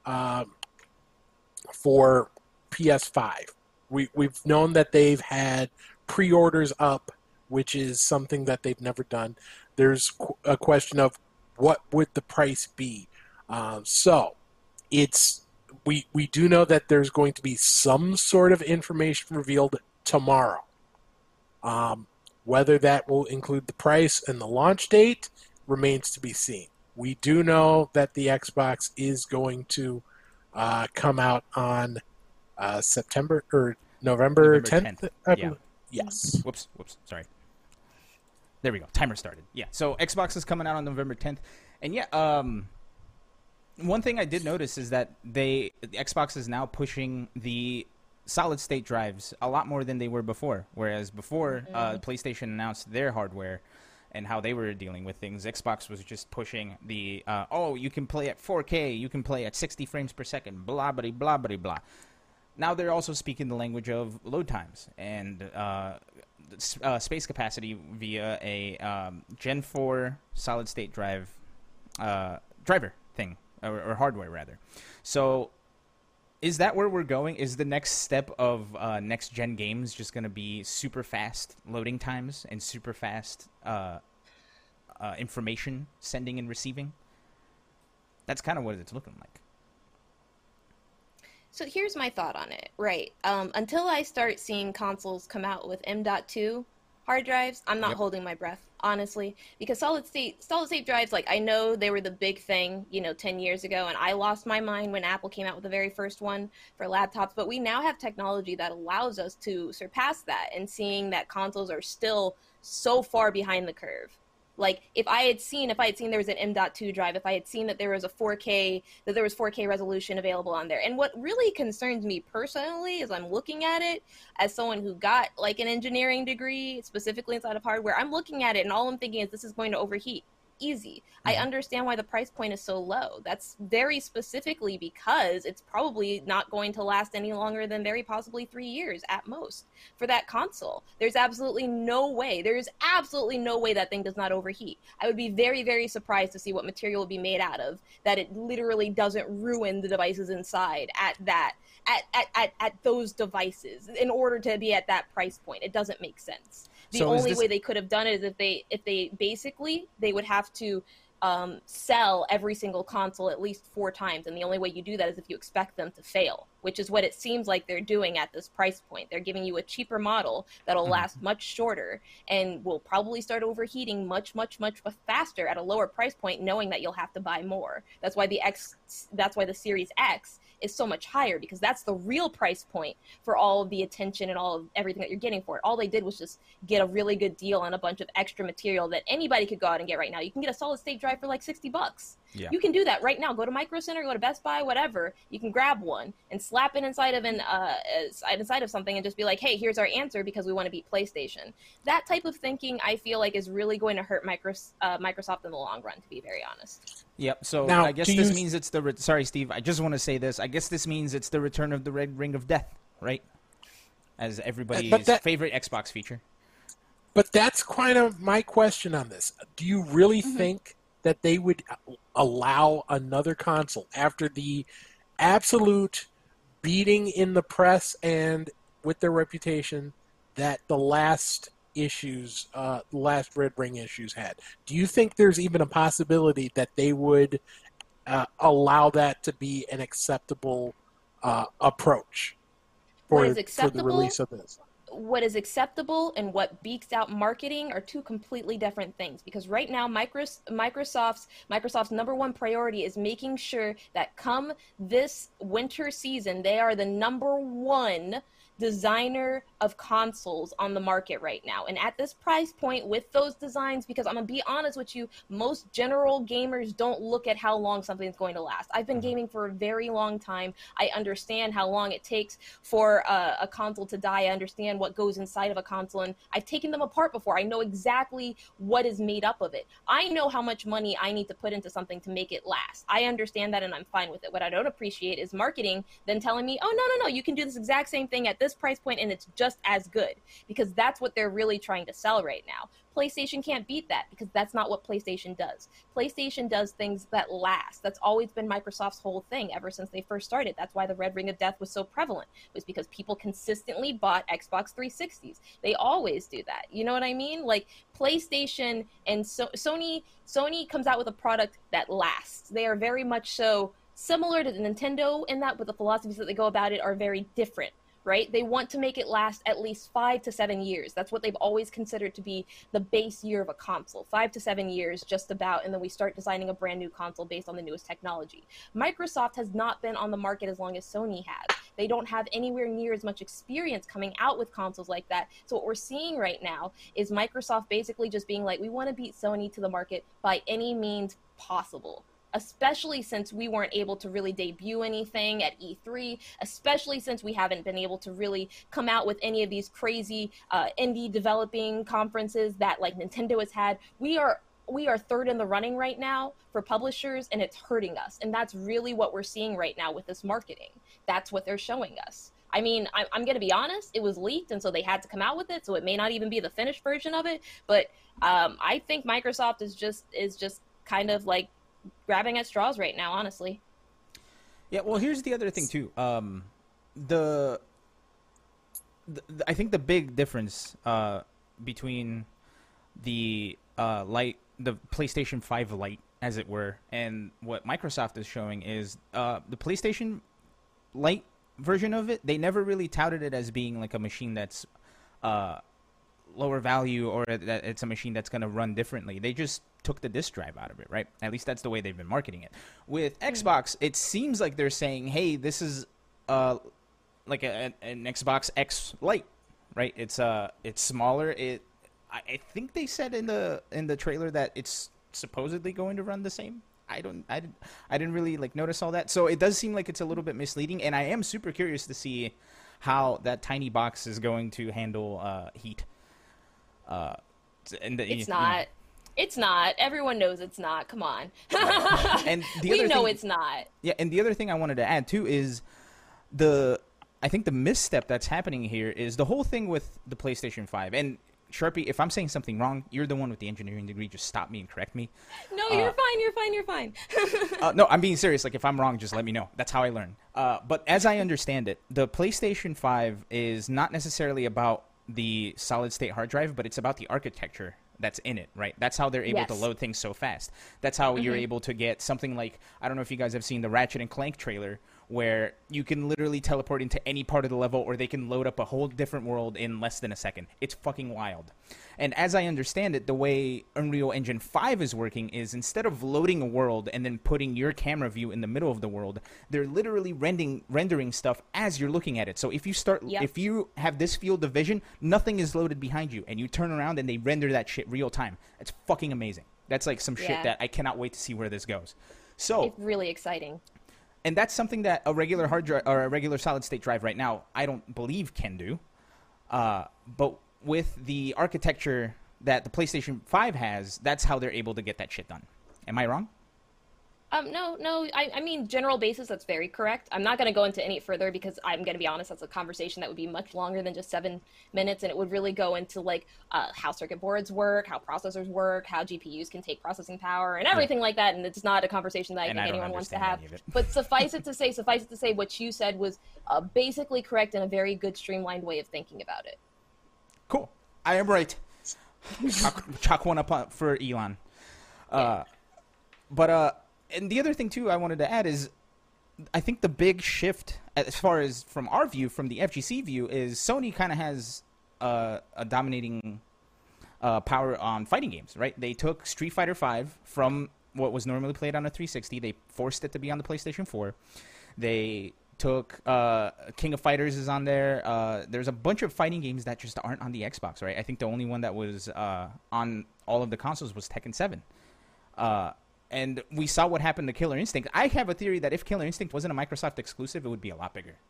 for PS5. We've known that they've had pre-orders up, which is something that they've never done. There's a question of what would the price be. So it's we do know that there's going to be some sort of information revealed tomorrow. Whether that will include the price and the launch date remains to be seen. We do know that the Xbox is going to come out on September or November 10th. I Yeah. believe. Yes. Whoops. Sorry. There we go. Timer started. Yeah. So Xbox is coming out on November 10th, and yeah. One thing I did notice is that the Xbox is now pushing the solid state drives a lot more than they were before. Whereas before, PlayStation announced their hardware and how they were dealing with things, Xbox was just pushing the you can play at 4K, you can play at 60 frames per second, blah blah blah blah blah. Now they're also speaking the language of load times and space capacity via a Gen 4 solid state drive driver thing, or hardware rather. So is that where we're going? Is the next step of next gen games just going to be super fast loading times and super fast information sending and receiving? That's kind of what it's looking like. So here's my thought on it. Right. Until I start seeing consoles come out with M.2 hard drives, I'm not holding my breath, honestly, because solid state drives, like, I know they were the big thing, 10 years ago, and I lost my mind when Apple came out with the very first one for laptops, but we now have technology that allows us to surpass that, and seeing that consoles are still so far behind the curve. Like, if I had seen there was an M.2 drive, if I had seen that there was 4K resolution available on there. And what really concerns me personally is I'm looking at it as someone who got like an engineering degree, specifically inside of hardware. I'm looking at it and all I'm thinking is this is going to overheat. easy. I understand why the price point is so low. That's very specifically because it's probably not going to last any longer than very possibly 3 years at most for that console. There's absolutely no way that thing does not overheat. I would be very, very surprised to see what material will be made out of that it literally doesn't ruin the devices inside at those devices in order to be at that price point. It doesn't make sense. The only way they could have done it is if they basically they would have to sell every single console at least 4 times, and the only way you do that is if you expect them to fail, which is what it seems like they're doing at this price point. They're giving you a cheaper model that'll last much shorter and will probably start overheating much faster at a lower price point, knowing that you'll have to buy more. That's why the Series X is so much higher, because that's the real price point for all of the attention and all of everything that you're getting for it. All they did was just get a really good deal on a bunch of extra material that anybody could go out and get right now. You can get a solid state drive for like $60. Yeah. You can do that right now. Go to Micro Center, go to Best Buy, whatever. You can grab one and slap it inside of something and just be like, hey, here's our answer because we want to beat PlayStation. That type of thinking, I feel like, is really going to hurt Microsoft in the long run, to be very honest. Yep. So now, I guess this means it's the sorry, Steve. I just want to say this. I guess this means it's the return of the Red Ring of Death, right? As everybody's favorite Xbox feature. But that's kind of my question on this. Do you really think that they would allow another console after the absolute beating in the press and with their reputation that the last last Red Ring issues had? Do you think there's even a possibility that they would allow that to be an acceptable approach for the release of this? What is acceptable and what beats out marketing are two completely different things, because right now Microsoft's number one priority is making sure that come this winter season, they are the number one designer of consoles on the market right now. And at this price point with those designs, because I'm going to be honest with you, most general gamers don't look at how long something's going to last. I've been gaming for a very long time. I understand how long it takes for a console to die. I understand what goes inside of a console, and I've taken them apart before. I know exactly what is made up of it. I know how much money I need to put into something to make it last. I understand that, and I'm fine with it. What I don't appreciate is marketing then telling me, oh, no, you can do this exact same thing at this price point and it's just as good, because that's what they're really trying to sell right now. PlayStation can't beat that, because that's not what PlayStation does. PlayStation does things that last. That's always been Microsoft's whole thing ever since they first started. That's why the Red Ring of Death was so prevalent, was because people consistently bought Xbox 360s. They always do that. You know what I mean? Like, PlayStation and Sony comes out with a product that lasts. They are very much so similar to Nintendo in that, but the philosophies that they go about it are very different. Right? They want to make it last at least 5 to 7 years. That's what they've always considered to be the base year of a console. 5 to 7 years, just about, and then we start designing a brand new console based on the newest technology. Microsoft has not been on the market as long as Sony has. They don't have anywhere near as much experience coming out with consoles like that. So what we're seeing right now is Microsoft basically just being like, we want to beat Sony to the market by any means possible. Especially since we weren't able to really debut anything at E3, especially since we haven't been able to really come out with any of these crazy indie developing conferences that like Nintendo has had. We are third in the running right now for publishers, and it's hurting us. And that's really what we're seeing right now with this marketing. That's what they're showing us. I mean, I'm going to be honest, it was leaked, and so they had to come out with it, so it may not even be the finished version of it. But I think Microsoft is just kind of like grabbing at straws right now, honestly. Yeah, well, here's the other thing too. I think the big difference between the PlayStation 5 Lite, as it were, and what Microsoft is showing is the PlayStation Lite version of it. They never really touted it as being like a machine that's lower value, or that it's a machine that's going to run differently. They just took the disk drive out of it, right? At least that's the way they've been marketing it. With Xbox, it seems like they're saying, hey, this is like an Xbox X Lite, right? It's smaller. I think they said in the trailer that it's supposedly going to run the same. I didn't really like notice all that. So it does seem like it's a little bit misleading, and I am super curious to see how that tiny box is going to handle heat. It's not. It's not. Everyone knows it's not. Come on. And the We other know thing, it's not. yeah, and the other thing I wanted to add too is I think the misstep that's happening here is the whole thing with the PlayStation 5. And Sharpie, if I'm saying something wrong, you're the one with the engineering degree. Just stop me and correct me. No, you're fine. You're fine. You're fine. No, I'm being serious. Like, if I'm wrong, just let me know. That's how I learn. But as I understand it, the PlayStation 5 is not necessarily about the solid-state hard drive, but it's about the architecture that's in it, right? That's how they're able to Yes. load things so fast. That's how you're able to get something like, I don't know if you guys have seen the Ratchet and Clank trailer, where you can literally teleport into any part of the level, or they can load up a whole different world in less than a second. It's fucking wild. And as I understand it, the way Unreal Engine 5 is working is instead of loading a world and then putting your camera view in the middle of the world, they're literally rendering stuff as you're looking at it. So if you have this field of vision, nothing is loaded behind you, and you turn around and they render that shit real time. It's fucking amazing. That's like some shit Yeah. that I cannot wait to see where this goes. So It's really exciting. and that's something that a regular hard drive or a regular solid state drive right now, I don't believe can do. But with the architecture that the PlayStation 5 has, that's how they're able to get that shit done. Am I wrong? No. I mean, general basis, that's very correct. I'm not going to go into any further because I'm going to be honest, that's a conversation that would be much longer than just 7 minutes, and it would really go into like how circuit boards work, how processors work, how GPUs can take processing power, and everything like that. And it's not a conversation that I And think I don't anyone wants to understand have. any of it. But suffice it to say, what you said was basically correct and a very good streamlined way of thinking about it. Cool. I am right. Chalk one up for Elon. And the other thing, too, I wanted to add is I think the big shift, as far as from our view, from the FGC view, is Sony kind of has a dominating power on fighting games, right? They took Street Fighter V from what was normally played on a 360. They forced it to be on the PlayStation 4. They took King of Fighters is on there. There's a bunch of fighting games that just aren't on the Xbox, right? I think the only one that was on all of the consoles was Tekken 7. And we saw what happened to Killer Instinct. I have a theory that if Killer Instinct wasn't a Microsoft exclusive, it would be a lot bigger.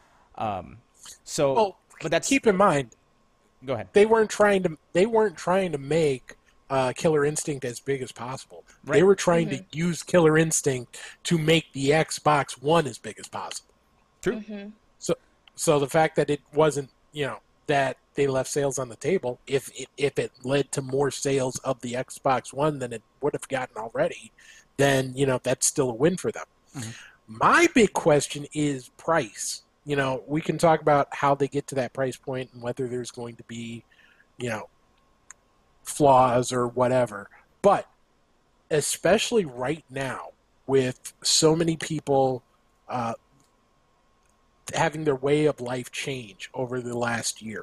But that's keep in mind Go ahead. they weren't trying to make Killer Instinct as big as possible. Right. They were trying to use Killer Instinct to make the Xbox One as big as possible. True. So the fact that it wasn't, that they left sales on the table, if it led to more sales of the Xbox One than it would have gotten already, then that's still a win for them. My big question is price. We can talk about how they get to that price point and whether there's going to be, flaws or whatever. But especially right now, with so many people having their way of life change over the last year,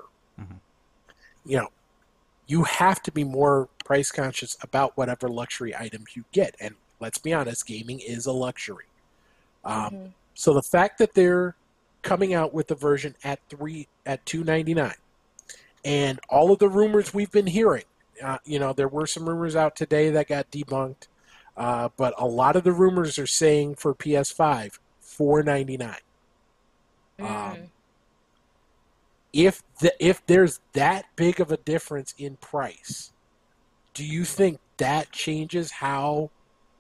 you have to be more price conscious about whatever luxury items you get. And let's be honest, gaming is a luxury. So the fact that they're coming out with the version at $299, and all of the rumors we've been hearing, there were some rumors out today that got debunked, but a lot of the rumors are saying for PS5 $499. If there's that big of a difference in price, do you think that changes how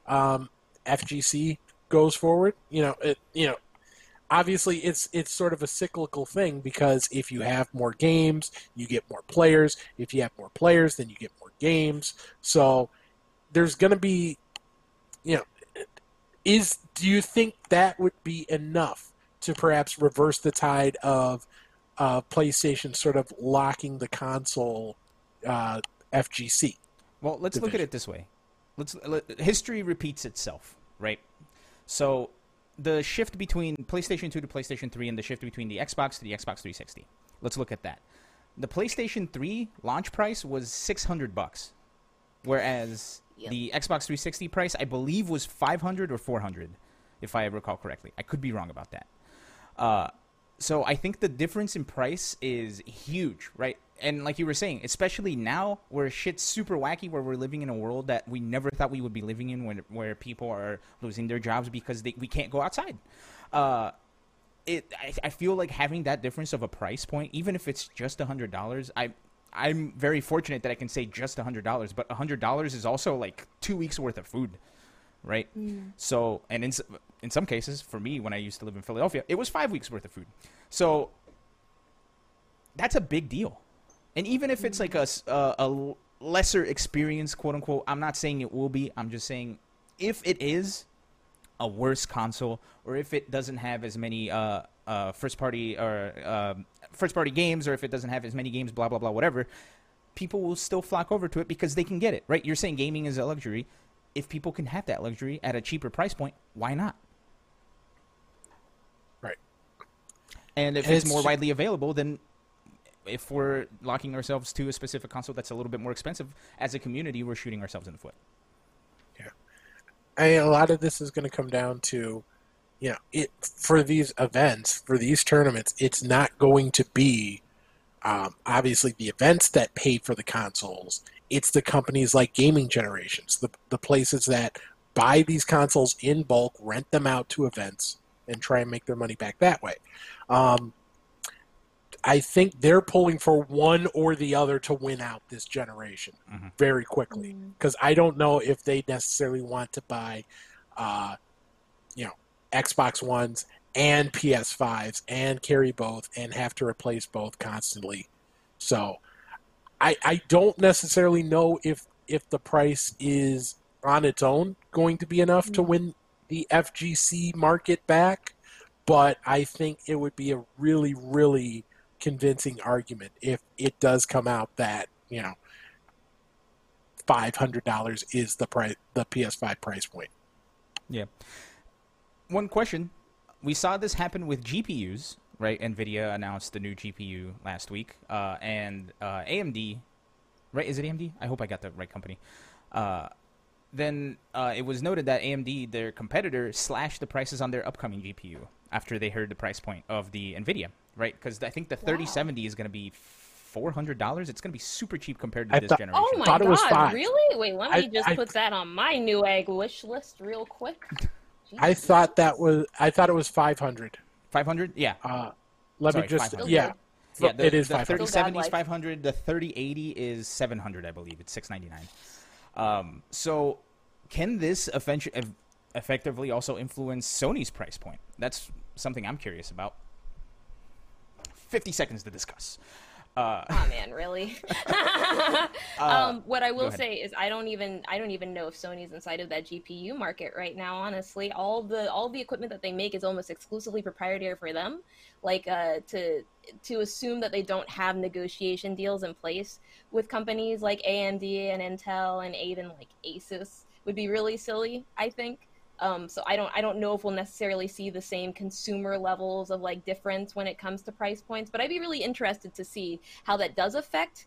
FGC goes forward? Obviously it's sort of a cyclical thing, because if you have more games, you get more players. If you have more players, then you get more games. So there's going to be, do you think that would be enough to perhaps reverse the tide of PlayStation sort of locking the console FGC? Well, let's look at it this way. History repeats itself, right? So the shift between PlayStation 2 to PlayStation 3 and the shift between the Xbox to the Xbox 360. Let's look at that. The PlayStation 3 launch price was $600, whereas the Xbox 360 price, I believe, was $500 or $400, if I recall correctly. I could be wrong about that. So I think the difference in price is huge, right? And like you were saying, especially now where shit's super wacky, where we're living in a world that we never thought we would be living in, where people are losing their jobs because we can't go outside. I feel like having that difference of a price point, even if it's just $100, I'm very fortunate that I can say just $100, but $100 is also like 2 weeks worth of food, right? So, and in some cases, for me, when I used to live in Philadelphia, it was 5 weeks worth of food. So that's a big deal. And even if it's like a lesser experience, quote unquote, I'm not saying it will be. I'm just saying if it is a worse console, or if it doesn't have as many first party games, or if it doesn't have as many games, blah blah blah, whatever, people will still flock over to it because they can get it, right? You're saying gaming is a luxury. If people can have that luxury at a cheaper price point, why not? Right. And if it's more widely available, then if we're locking ourselves to a specific console that's a little bit more expensive, as a community, we're shooting ourselves in the foot. A lot of this is going to come down to, for these events, for these tournaments, it's not going to be obviously the events that pay for the consoles. It's the companies like Gaming Generations, the places that buy these consoles in bulk, rent them out to events, and try and make their money back that way. I think they're pulling for one or the other to win out this generation very quickly, because I don't know if they necessarily want to buy, Xbox Ones and PS5s and carry both and have to replace both constantly. So I don't necessarily know if the price is on its own going to be enough to win the FGC market back, but I think it would be a really, really convincing argument if it does come out that $500 is the PS5 price point. Yeah. One question: we saw this happen with GPUs, right? NVIDIA announced the new GPU last week, and AMD, right? Is it AMD? I hope I got the right company. Then it was noted that AMD, their competitor, slashed the prices on their upcoming GPU after they heard the price point of the NVIDIA, right? Because I think the 3070 is going to be $400. It's going to be super cheap compared to this generation. Oh my thought it was god, $5. really? Wait, let me put that on my Newegg wish list real quick. I thought it was 500. 500? Yeah. Let Sorry, me just 500. yeah. Yeah, It is the 500. 3070 is 500. The 3080 is 700, I believe. It's 699. So can this effectively also influence Sony's price point? That's something I'm curious about. 50 seconds to discuss. Oh man, really? What I will say is I don't even know if Sony's inside of that GPU market right now. Honestly, all the equipment that they make is almost exclusively proprietary for them. Like to assume that they don't have negotiation deals in place with companies like AMD and Intel and even like Asus would be really silly, I think. So I don't know if we'll necessarily see the same consumer levels of like difference when it comes to price points, but I'd be really interested to see how that does affect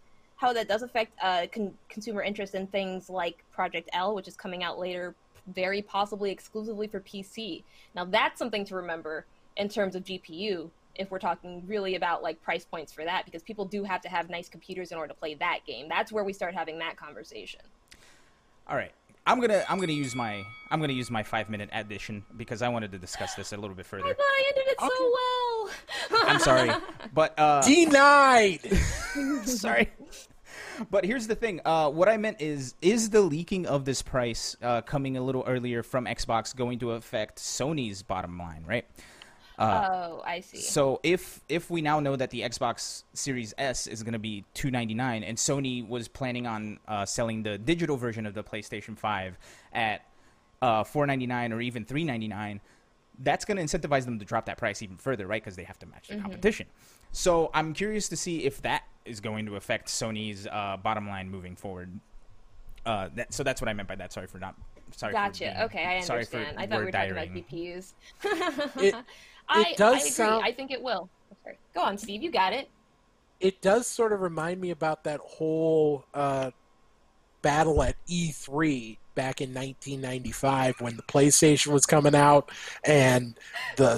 consumer interest in things like Project L, which is coming out later, very possibly exclusively for PC. Now that's something to remember in terms of GPU if we're talking really about like price points for that, because people do have to have nice computers in order to play that game. That's where we start having that conversation. All right. I'm gonna use my 5-minute addition because I wanted to discuss this a little bit further. I thought I ended it so well. I'm sorry, but denied. Sorry, but here's the thing. What I meant is the leaking of this price coming a little earlier from Xbox going to affect Sony's bottom line, right? Oh, I see. So if we now know that the Xbox Series S is going to be $299, and Sony was planning on selling the digital version of the PlayStation 5 at $499 or even $399, that's going to incentivize them to drop that price even further, right? Because they have to match the competition. So I'm curious to see if that is going to affect Sony's bottom line moving forward. So that's what I meant by that. Sorry for not. Sorry. Gotcha. Okay, I understand. I thought we were talking about GPUs. It does I agree. sound. I think it will. Okay. Go on, Steve. You got it. It does sort of remind me about that whole battle at E3 back in 1995 when the PlayStation was coming out and the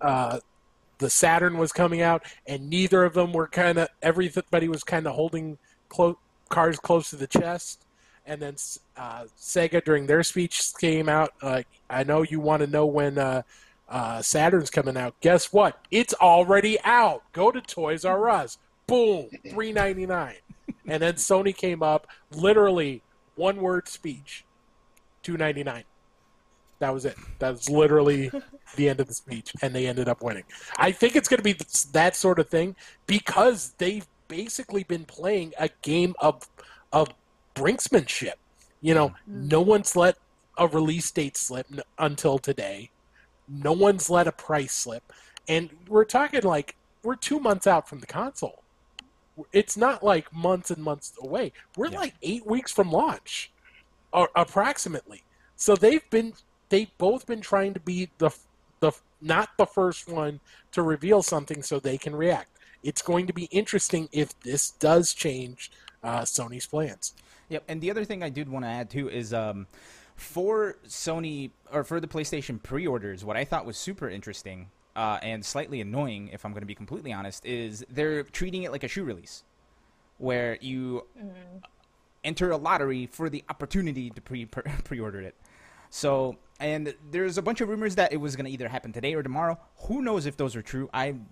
Saturn was coming out, and neither of them were everybody was kind of holding cards close to the chest. And then Sega, during their speech, came out. I know you want to know when Saturn's coming out. Guess what? It's already out. Go to Toys R Us. Boom, $3.99. And then Sony came up, literally one-word speech, $299. That was it. That was literally the end of the speech, and they ended up winning. I think it's going to be that sort of thing because they've basically been playing a game of brinksmanship. You know, no one's let a release date slip until today. No one's let a price slip. And we're talking like we're 2 months out from the console. It's not like months and months away. We're like 8 weeks from launch, or approximately. So they've both been trying to be the not the first one to reveal something so they can react. It's going to be interesting if this does change Sony's plans. Yep, and the other thing I did want to add too is for Sony or for the PlayStation pre-orders, what I thought was super interesting and slightly annoying, if I'm going to be completely honest, is they're treating it like a shoe release, where you enter a lottery for the opportunity to pre-order it. So, and there's a bunch of rumors that it was going to either happen today or tomorrow. Who knows if those are true?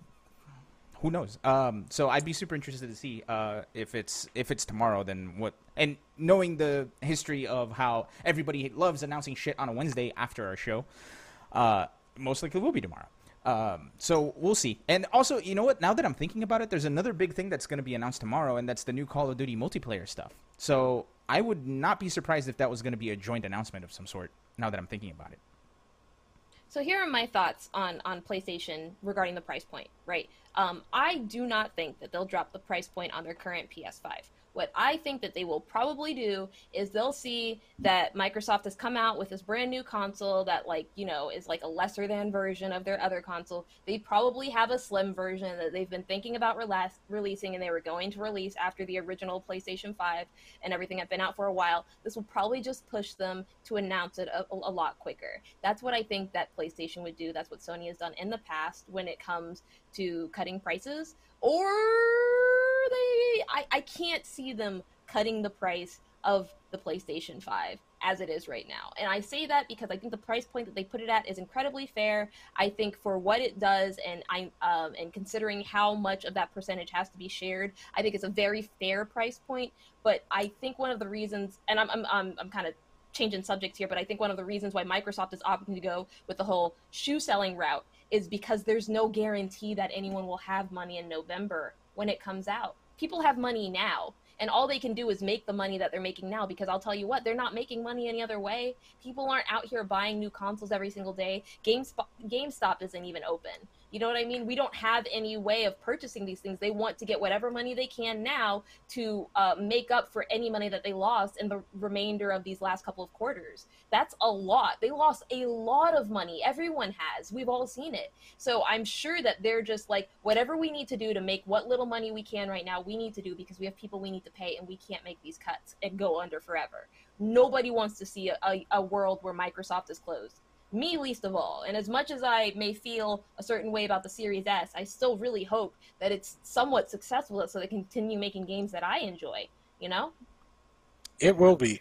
Who knows? So I'd be super interested to see if it's tomorrow, then what. And knowing the history of how everybody loves announcing shit on a Wednesday after our show, most likely will be tomorrow. So we'll see. And also, you know what? Now that I'm thinking about it, there's another big thing that's going to be announced tomorrow, and that's the new Call of Duty multiplayer stuff. So I would not be surprised if that was going to be a joint announcement of some sort, now that I'm thinking about it. So here are my thoughts on PlayStation regarding the price point, right? I do not think that they'll drop the price point on their current PS5. What I think that they will probably do is they'll see that Microsoft has come out with this brand new console that, like, you know, is like a lesser than version of their other console. They probably have a slim version that they've been thinking about releasing, and they were going to release after the original PlayStation 5 and everything had been out for a while. This will probably just push them to announce it a lot quicker. That's what I think that PlayStation would do. That's what Sony has done in the past when it comes to cutting prices. Or I can't see them cutting the price of the PlayStation 5 as it is right now. And I say that because I think the price point that they put it at is incredibly fair. I think for what it does, and and considering how much of that percentage has to be shared, I think it's a very fair price point. But I think one of the reasons, and I'm kind of changing subjects here, but I think one of the reasons why Microsoft is opting to go with the whole shoe selling route is because there's no guarantee that anyone will have money in November when it comes out. People have money now, and all they can do is make the money that they're making now, because I'll tell you what, they're not making money any other way. People aren't out here buying new consoles every single day. GameStop isn't even open. You know what I mean? We don't have any way of purchasing these things. They want to get whatever money they can now to make up for any money that they lost in the remainder of these last couple of quarters. That's a lot. They lost a lot of money. Everyone has. We've all seen it. So I'm sure that they're just like, whatever we need to do to make what little money we can right now, we need to do, because we have people we need to pay, and we can't make these cuts and go under forever. Nobody wants to see a world where Microsoft is closed. Me least of all. And as much as I may feel a certain way about the Series S, I still really hope that it's somewhat successful so they continue making games that I enjoy, you know? It will be.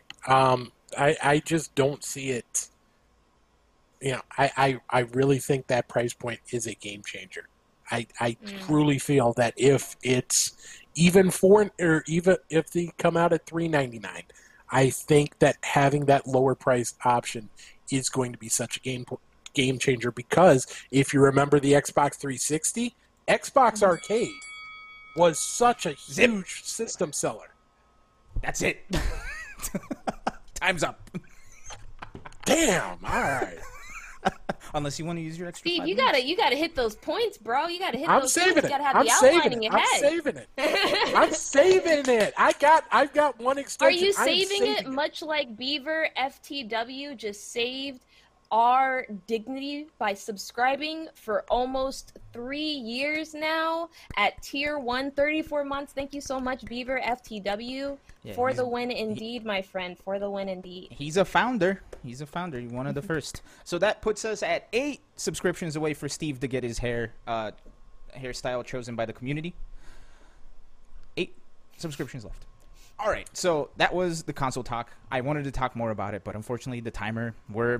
I just don't see it. You know, I really think that price point is a game changer. I truly feel that if it's even if they come out at $399, I think that having that lower price option is going to be such a game changer, because if you remember the Xbox 360, Xbox Arcade was such a huge system seller. That's it. Time's up. Damn. All right. Unless you want to use your extra. Steve, 5 you minutes. gotta hit those points, bro. You gotta hit I'm those saving points. it. You gotta have I'm the saving outline it. in your I'm head. saving it. I'm saving it. I've got one Are extension. you I'm saving it much like Beaver FTW just saved our dignity by subscribing for almost 3 years now at tier 1, 34 months? Thank you so much, Beaver FTW. Yeah, for the win indeed, my friend. For the win indeed. He's a founder. He's one of the first. So that puts us at 8 subscriptions away for Steve to get his hairstyle chosen by the community. 8 subscriptions left. All right, so that was the console talk. I wanted to talk more about it, but unfortunately the timer,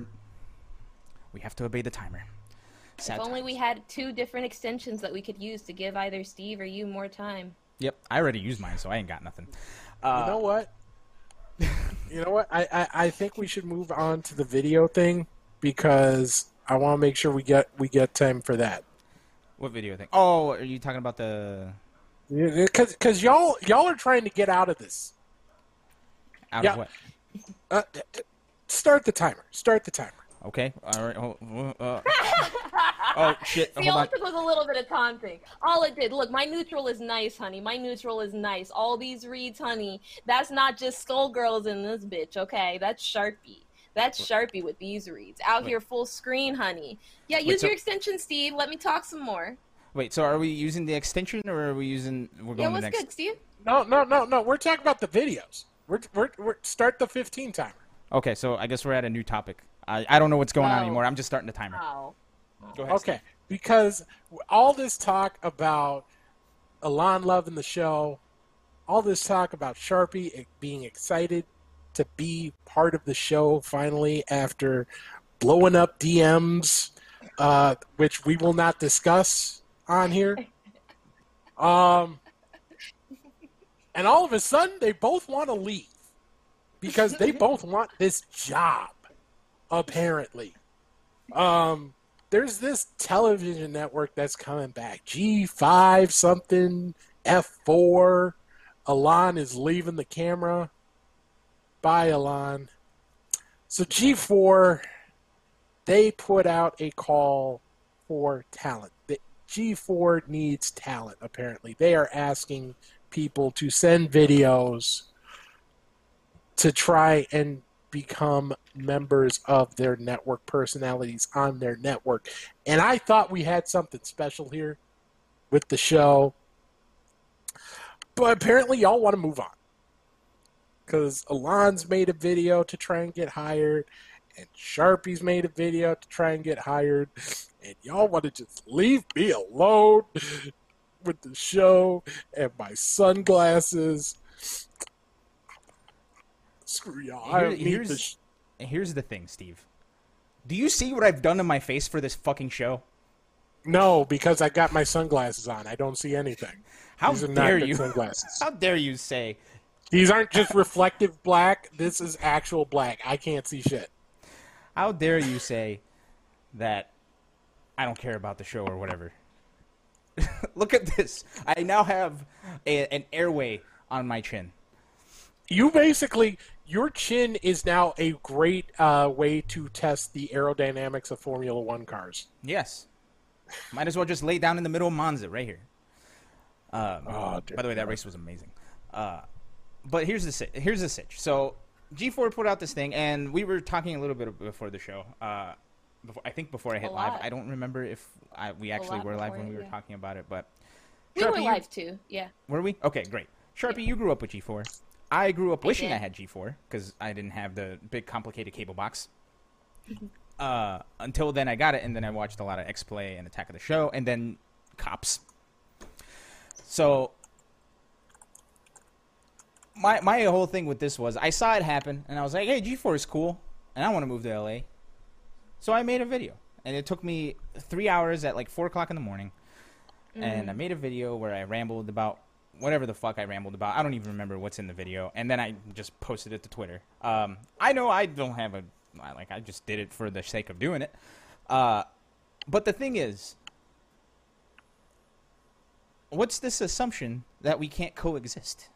we have to obey the timer. Sad If only times. we had 2 different extensions that we could use to give either Steve or you more time. Yep, I already used mine, so I ain't got nothing. You know what? You know what? I think we should move on to the video thing because I want to make sure we get time for that. What video thing? Oh, are you talking about the Because y'all are trying to get out of this. out of what? Start the timer. Start the timer. Okay, all right. Oh shit! See, Hold all on. it took was a little bit of taunting. All it did. Look, my neutral is nice, honey. My neutral is nice. All these reads, honey. That's not just Skullgirls in this bitch, okay? That's Sharpie. That's Sharpie with these reads. Out Wait. here full screen, honey. Yeah, use so- your extension, Steve. Let me talk some more. Wait, so are we using the extension or are we using? We're going Yeah, to what's next. good, Steve? No. We're talking about the videos. We're start the 15 timer. Okay, so I guess we're at a new topic. I don't know what's going on No. anymore. I'm just starting the timer. Oh. Go ahead. Okay, because all this talk about Alon loving the show, all this talk about Sharpie being excited to be part of the show finally after blowing up DMs, which we will not discuss on here. And all of a sudden, they both want to leave because they both want this job, apparently. There's this television network that's coming back, G5 something, F4. Alon is leaving the camera. Bye, Alon. So G4, they put out a call for talent. G4 needs talent, apparently. They are asking people to send videos to try and become members of their network, personalities on their network. And I thought we had something special here with the show. But apparently y'all want to move on. Because Alon's made a video to try and get hired, and Sharpie's made a video to try and get hired, and y'all want to just leave me alone with the show and my sunglasses. Screw y'all. I don't need this. Here's the thing, Steve. Do you see what I've done to my face for this fucking show? No, because I got my sunglasses on. I don't see anything. How These are not dare good you? sunglasses. How dare you say? These aren't just reflective black. This is actual black. I can't see shit. How dare you say that I don't care about the show or whatever? Look at this. I now have an airway on my chin. You basically, your chin is now a great way to test the aerodynamics of Formula One cars. Yes. Might as well just lay down in the middle of Monza right here. Oh, dear by the way, that race was amazing. But here's the sitch. So G4 put out this thing, and we were talking a little bit before the show. Before I hit live. I don't remember if we actually were live when we were talking about it, but We were Sharpie, live too, yeah. were we? Okay, great. Sharpie, you grew up with G4. I grew up wishing I had G4 because I didn't have the big complicated cable box. Until then, I got it, and then I watched a lot of X-Play and Attack of the Show, and then Cops. So my whole thing with this was I saw it happen, and I was like, hey, G4 is cool, and I want to move to LA. So I made a video, and it took me 3 hours at like 4 o'clock in the morning, and I made a video where I rambled about whatever the fuck I rambled about. I don't even remember what's in the video, and then I just posted it to Twitter. I know I don't have I just did it for the sake of doing it. But the thing is, what's this assumption that we can't coexist?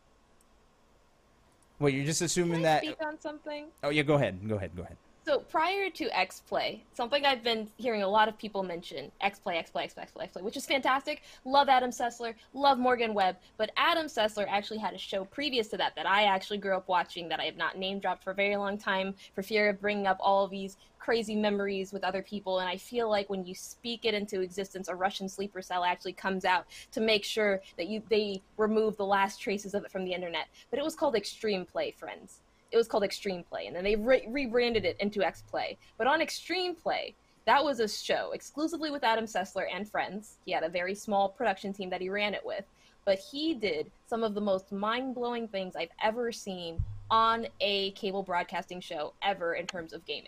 Well, you're just assuming Can I that. speak on something? Oh yeah, go ahead. So prior to X-Play, something I've been hearing a lot of people mention, X-Play, which is fantastic. Love Adam Sessler, love Morgan Webb, but Adam Sessler actually had a show previous to that I actually grew up watching that I have not name dropped for a very long time for fear of bringing up all of these crazy memories with other people, and I feel like when you speak it into existence, a Russian sleeper cell actually comes out to make sure that they remove the last traces of it from the internet. But it was called Extreme Play, friends. It was called Extreme Play, and then they rebranded it into X-Play. But on Extreme Play, that was a show exclusively with Adam Sessler and friends. He had a very small production team that he ran it with. But he did some of the most mind-blowing things I've ever seen on a cable broadcasting show ever in terms of gaming.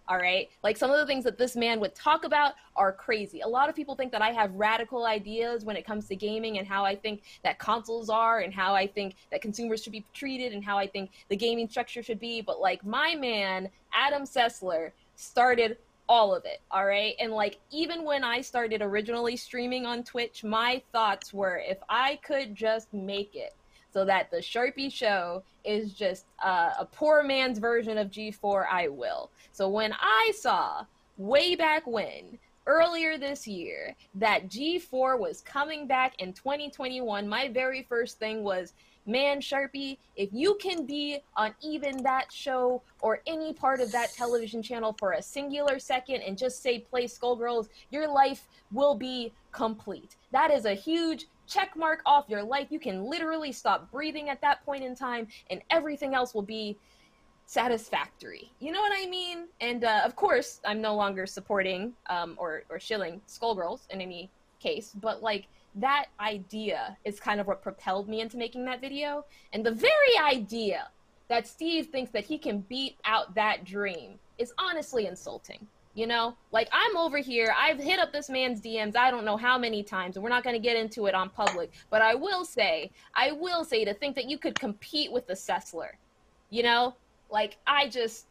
All right. Like some of the things that this man would talk about are crazy. A lot of people think that I have radical ideas when it comes to gaming and how I think that consoles are and how I think that consumers should be treated and how I think the gaming structure should be. But like my man, Adam Sessler, started all of it. All right. And like even when I started originally streaming on Twitch, my thoughts were if I could just make it so that the Sharpie Show is just a poor man's version of G4, I will. So when I saw way back when, earlier this year, that G4 was coming back in 2021, my very first thing was, man, Sharpie, if you can be on even that show or any part of that television channel for a singular second and just say play Skullgirls, your life will be complete. That is a huge check mark off your life. You can literally stop breathing at that point in time and everything else will be satisfactory. You know what I mean? And of course, I'm no longer supporting or shilling Skullgirls in any case, but like that idea is kind of what propelled me into making that video. And the very idea that Steve thinks that he can beat out that dream is honestly insulting. You know, like I'm over here, I've hit up this man's DMs I don't know how many times, and we're not going to get into it on public, but I will say to think that you could compete with the Sessler, you know, like I just,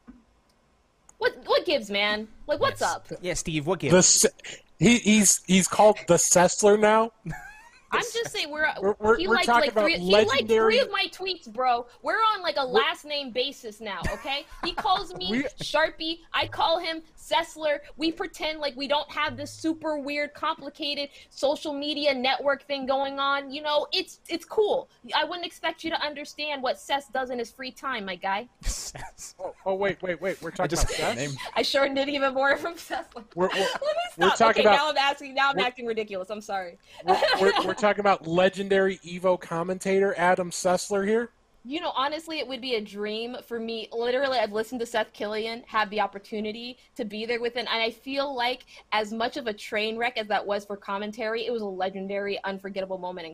what gives, man? Like what's up? Yeah, Steve, what gives? He's called the Sessler now. I'm just saying he we're liked talking like about three. He liked legendary- 3 of my tweets, bro. We're on like a last name basis now, okay? He calls me Sharpie. I call him Sessler. We pretend like we don't have this super weird, complicated social media network thing going on. You know, it's cool. I wouldn't expect you to understand what Sess does in his free time, my guy. Oh wait. We're talking about Sess? I sure did even more from Sessler. We're Let me we're stop. talking Okay, about- now I'm acting ridiculous. I'm sorry. we're talking about legendary Evo commentator Adam Sessler here. You know, honestly, it would be a dream for me. Literally, I've listened to Seth Killian have the opportunity to be there with him, and I feel like as much of a train wreck as that was for commentary, it was a legendary, unforgettable moment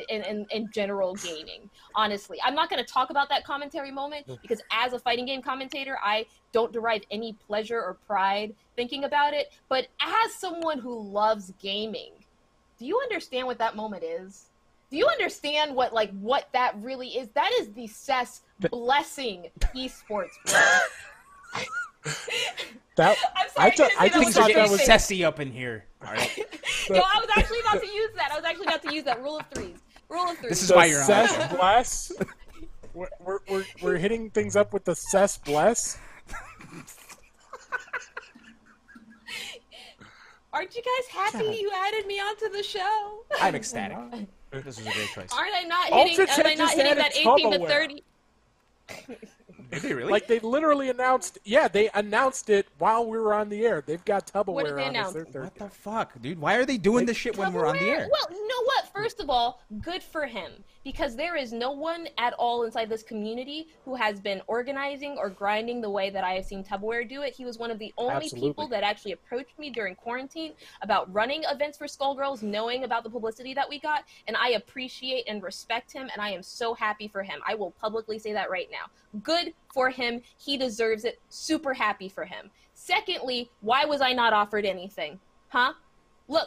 in general gaming. Honestly, I'm not going to talk about that commentary moment because as a fighting game commentator, I don't derive any pleasure or pride thinking about it. But as someone who loves gaming, do you understand what that moment is? Do you understand what that really is? That is the Cess blessing esports, bro. That I'm sorry, I just thought that was Sessy up in here. All right. Yo, I was actually about to use that. Rule of threes. This is the why you're on. Cess bless. We're hitting things up with the Cess bless. Aren't you guys happy you added me onto the show? I'm ecstatic. This is a great choice. Aren't I not Ultra hitting? Am I not Tech just hitting added that 18 to Tupperware. 30? Did they really? Like they literally announced. Yeah, they announced it while we were on the air. They've got What did Tupperware they on us. announce? what the fuck, dude? Why are they doing this shit when we're on the air? Well, you know what? First of all, good for him. Because there is no one at all inside this community who has been organizing or grinding the way that I have seen Tupperware do it. He was one of the only Absolutely. people that actually approached me during quarantine about running events for Skullgirls, knowing about the publicity that we got. And I appreciate and respect him, and I am so happy for him. I will publicly say that right now. Good for him. He deserves it. Super happy for him. Secondly, why was I not offered anything? Huh? Look.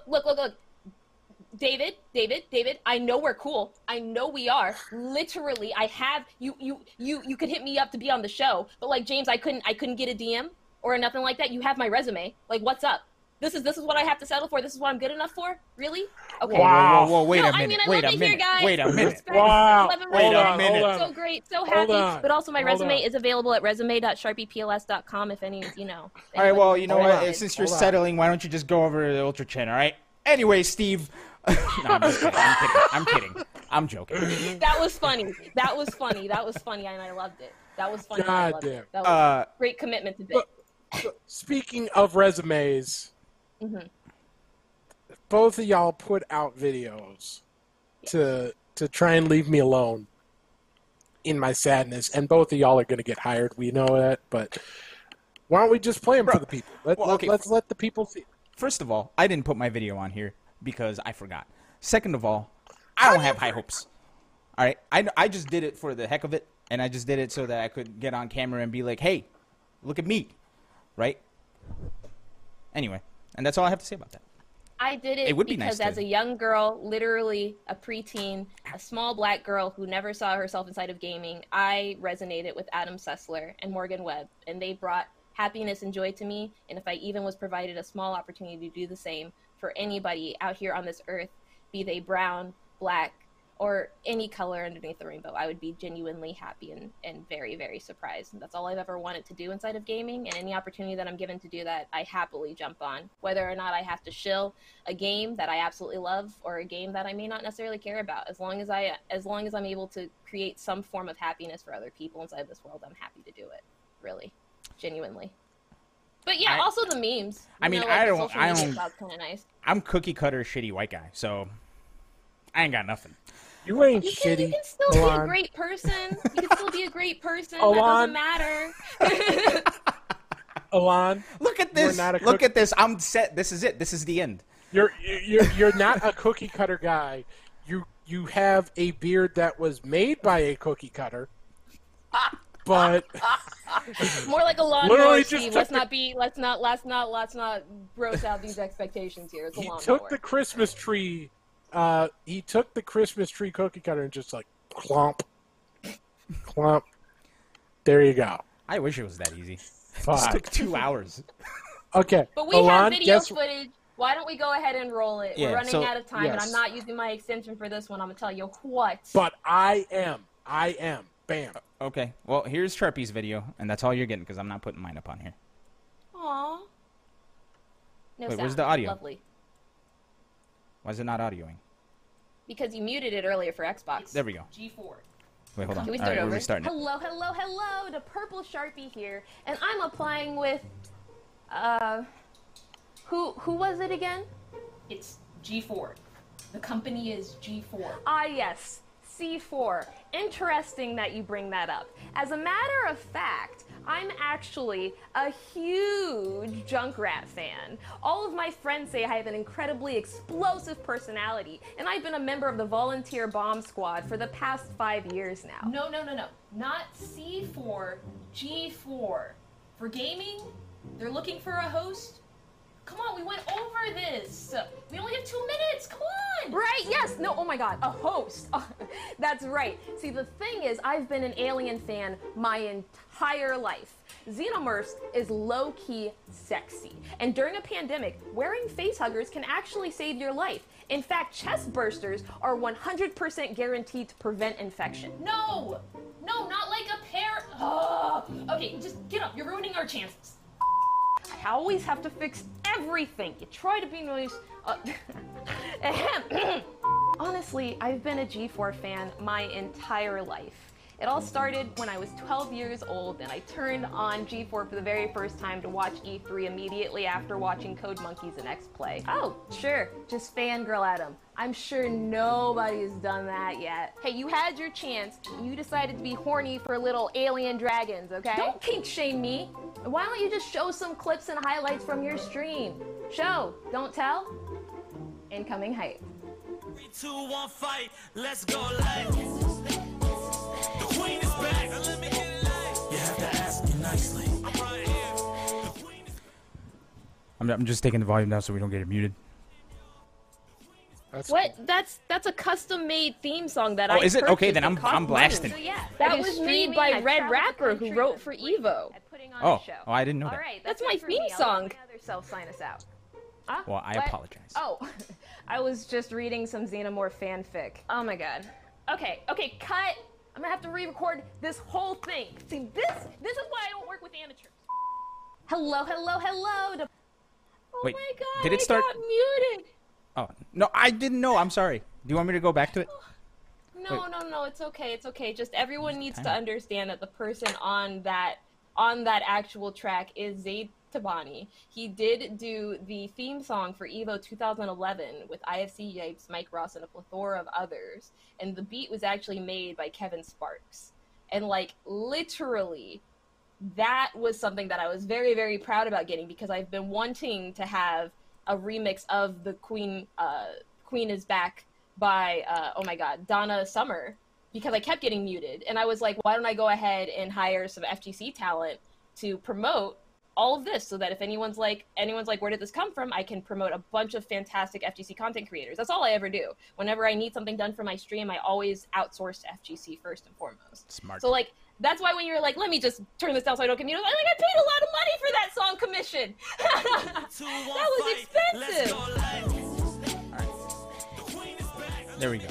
David, I know we're cool. I know we are. Literally, I have you could hit me up to be on the show, but like James, I couldn't get a DM or nothing like that. You have my resume. Like, what's up? This is what I have to settle for. This is what I'm good enough for? Really? Okay. Wow. Whoa, wait No, a I minute. mean, I Wait love a it here, minute. guys. Wait a minute. Respect. Wow. 11 Wait a minutes. minute. Hold on. So great, so Hold happy. on. But also my Hold resume on. is available at resume.sharpiepls.com if any, you know. All right, well, you know Hold what? on. Since you're Hold on. settling, why don't you just go over to the Ultra Chin, all right? Anyway, Steve. No, I'm just kidding. I'm kidding. I'm joking. That was funny, and I loved it. That was funny. and I God loved damn. it. That was great commitment to bit. Speaking of resumes, both of y'all put out videos to try and leave me alone in my sadness, and both of y'all are going to get hired. We know that, but why don't we just play them for the people? Let's let the people see. First of all, I didn't put my video on here because I forgot. Second of all, I don't have high hopes. All right, I just did it for the heck of it, and I just did it so that I could get on camera and be like, hey, look at me. right? Anyway, and that's all I have to say about that. I did it, It would be because nice as to- a young girl, literally a preteen, a small black girl who never saw herself inside of gaming, I resonated with Adam Sessler and Morgan Webb, and they brought happiness and joy to me. And if I even was provided a small opportunity to do the same for anybody out here on this earth, be they brown, black, or any color underneath the rainbow, I would be genuinely happy and very, very surprised. And that's all I've ever wanted to do inside of gaming, and any opportunity that I'm given to do that, I happily jump on, whether or not I have to shill a game that I absolutely love or a game that I may not necessarily care about. As long as I'm able to create some form of happiness for other people inside this world, I'm happy to do it. Really, genuinely. But yeah, also the memes. I mean, like, I the don't- social I media don't- cloud's kind of nice. I'm cookie cutter shitty white guy, so I ain't got nothing. You ain't You shitty. can still be a Alon. great person. You can still be a great person. That Alon. doesn't matter. Alon, Look at You're this. not a Look cookie- at this. I'm set. This is it. This is the end. you're not a cookie cutter guy. You have a beard that was made by a cookie cutter, but More like a lawnmower. Literally just Steve. took Let's not gross out these expectations here. It's a he lawnmower. took the Christmas tree. He took the Christmas tree cookie cutter and just like clomp, clomp. There you go. I wish it was that easy. This Fuck. took 2 hours. Okay, But we Alon, have video guess footage. Why don't we go ahead and roll it? Yeah, We're running so- out of time, and yes. I'm not using my extension for this one. I'm gonna tell you what. But I am. Bam. Okay. Well, here's Sharpie's video, and that's all you're getting because I'm not putting mine up on here. Aww. No Wait, where's sound. the audio? Lovely. Why is it not audioing? Because you muted it earlier for Xbox. There we go. G4. Wait, hold on. Can we All start right, over? we're restarting it. Hello, the purple Sharpie here, and I'm applying with, who was it again? It's G4. The company is G4. Ah, yes, C4. Interesting that you bring that up. As a matter of fact, I'm actually a huge Junkrat fan. All of my friends say I have an incredibly explosive personality, and I've been a member of the Volunteer Bomb Squad for the past 5 years now. No. Not C4, G4. For gaming, they're looking for a host. Come on, we went over this. We only have 2 minutes. Come on. Right? Yes. No. Oh my God. A host. That's right. See, the thing is, I've been an Alien fan my entire life. Xenomorphs is low-key sexy. And during a pandemic, wearing facehuggers can actually save your life. In fact, chest bursters are 100% guaranteed to prevent infection. No, not like a pair. Oh. Okay, just get up. You're ruining our chances. I always have to fix everything. You try to be nice. Ahem. Honestly, I've been a G4 fan my entire life. It all started when I was 12 years old and I turned on G4 for the very first time to watch E3 immediately after watching Code Monkeys and X-Play. Oh, sure, just fangirl at 'em. I'm sure nobody's done that yet. Hey, you had your chance and you decided to be horny for little alien dragons, okay? Don't kink shame me. Why don't you just show some clips and highlights from your stream? Show, don't tell. Incoming hype. 3, 2, 1, fight. Let's go live. The queen is back. Now let me get it live. You have to ask me nicely. I'm right here. The queen is I'm just taking the volume down so we don't get it muted. That's What? That's a custom-made theme song that Oh, I is it? Okay, purchased. then It I'm cost blasting. money. That was made by Red Rapper, who wrote for Evo. Oh, I didn't know that. That's my theme song. Sign us out. Huh? Well, I What? apologize. Oh, I was just reading some Xenomorph fanfic. Oh my god. Okay, cut. I'm gonna have to re-record this whole thing. See, this is why I don't work with amateurs. Hello. Oh Wait, my god, did it start- I got muted. Oh, no, I didn't know. I'm sorry. Do you want me to go back to it? No, it's okay. Just everyone needs to Time. understand that the person on that actual track is Zayd Tabani. He did do the theme song for Evo 2011 with IFC Yipes, Mike Ross, and a plethora of others. And the beat was actually made by Kevin Sparks. And like literally, that was something that I was very, very proud about getting because I've been wanting to have a remix of the Queen is Back by oh my god, Donna Summer, because I kept getting muted and I was like, why don't I go ahead and hire some FGC talent to promote all of this so that if anyone's like, where did this come from? I can promote a bunch of fantastic FGC content creators. That's all I ever do. Whenever I need something done for my stream, I always outsource to FGC first and foremost. Smart. So like, that's why when you're like, let me just turn this down so I don't commute, I'm like, I paid a lot of money for that song commission. That was expensive. There we go.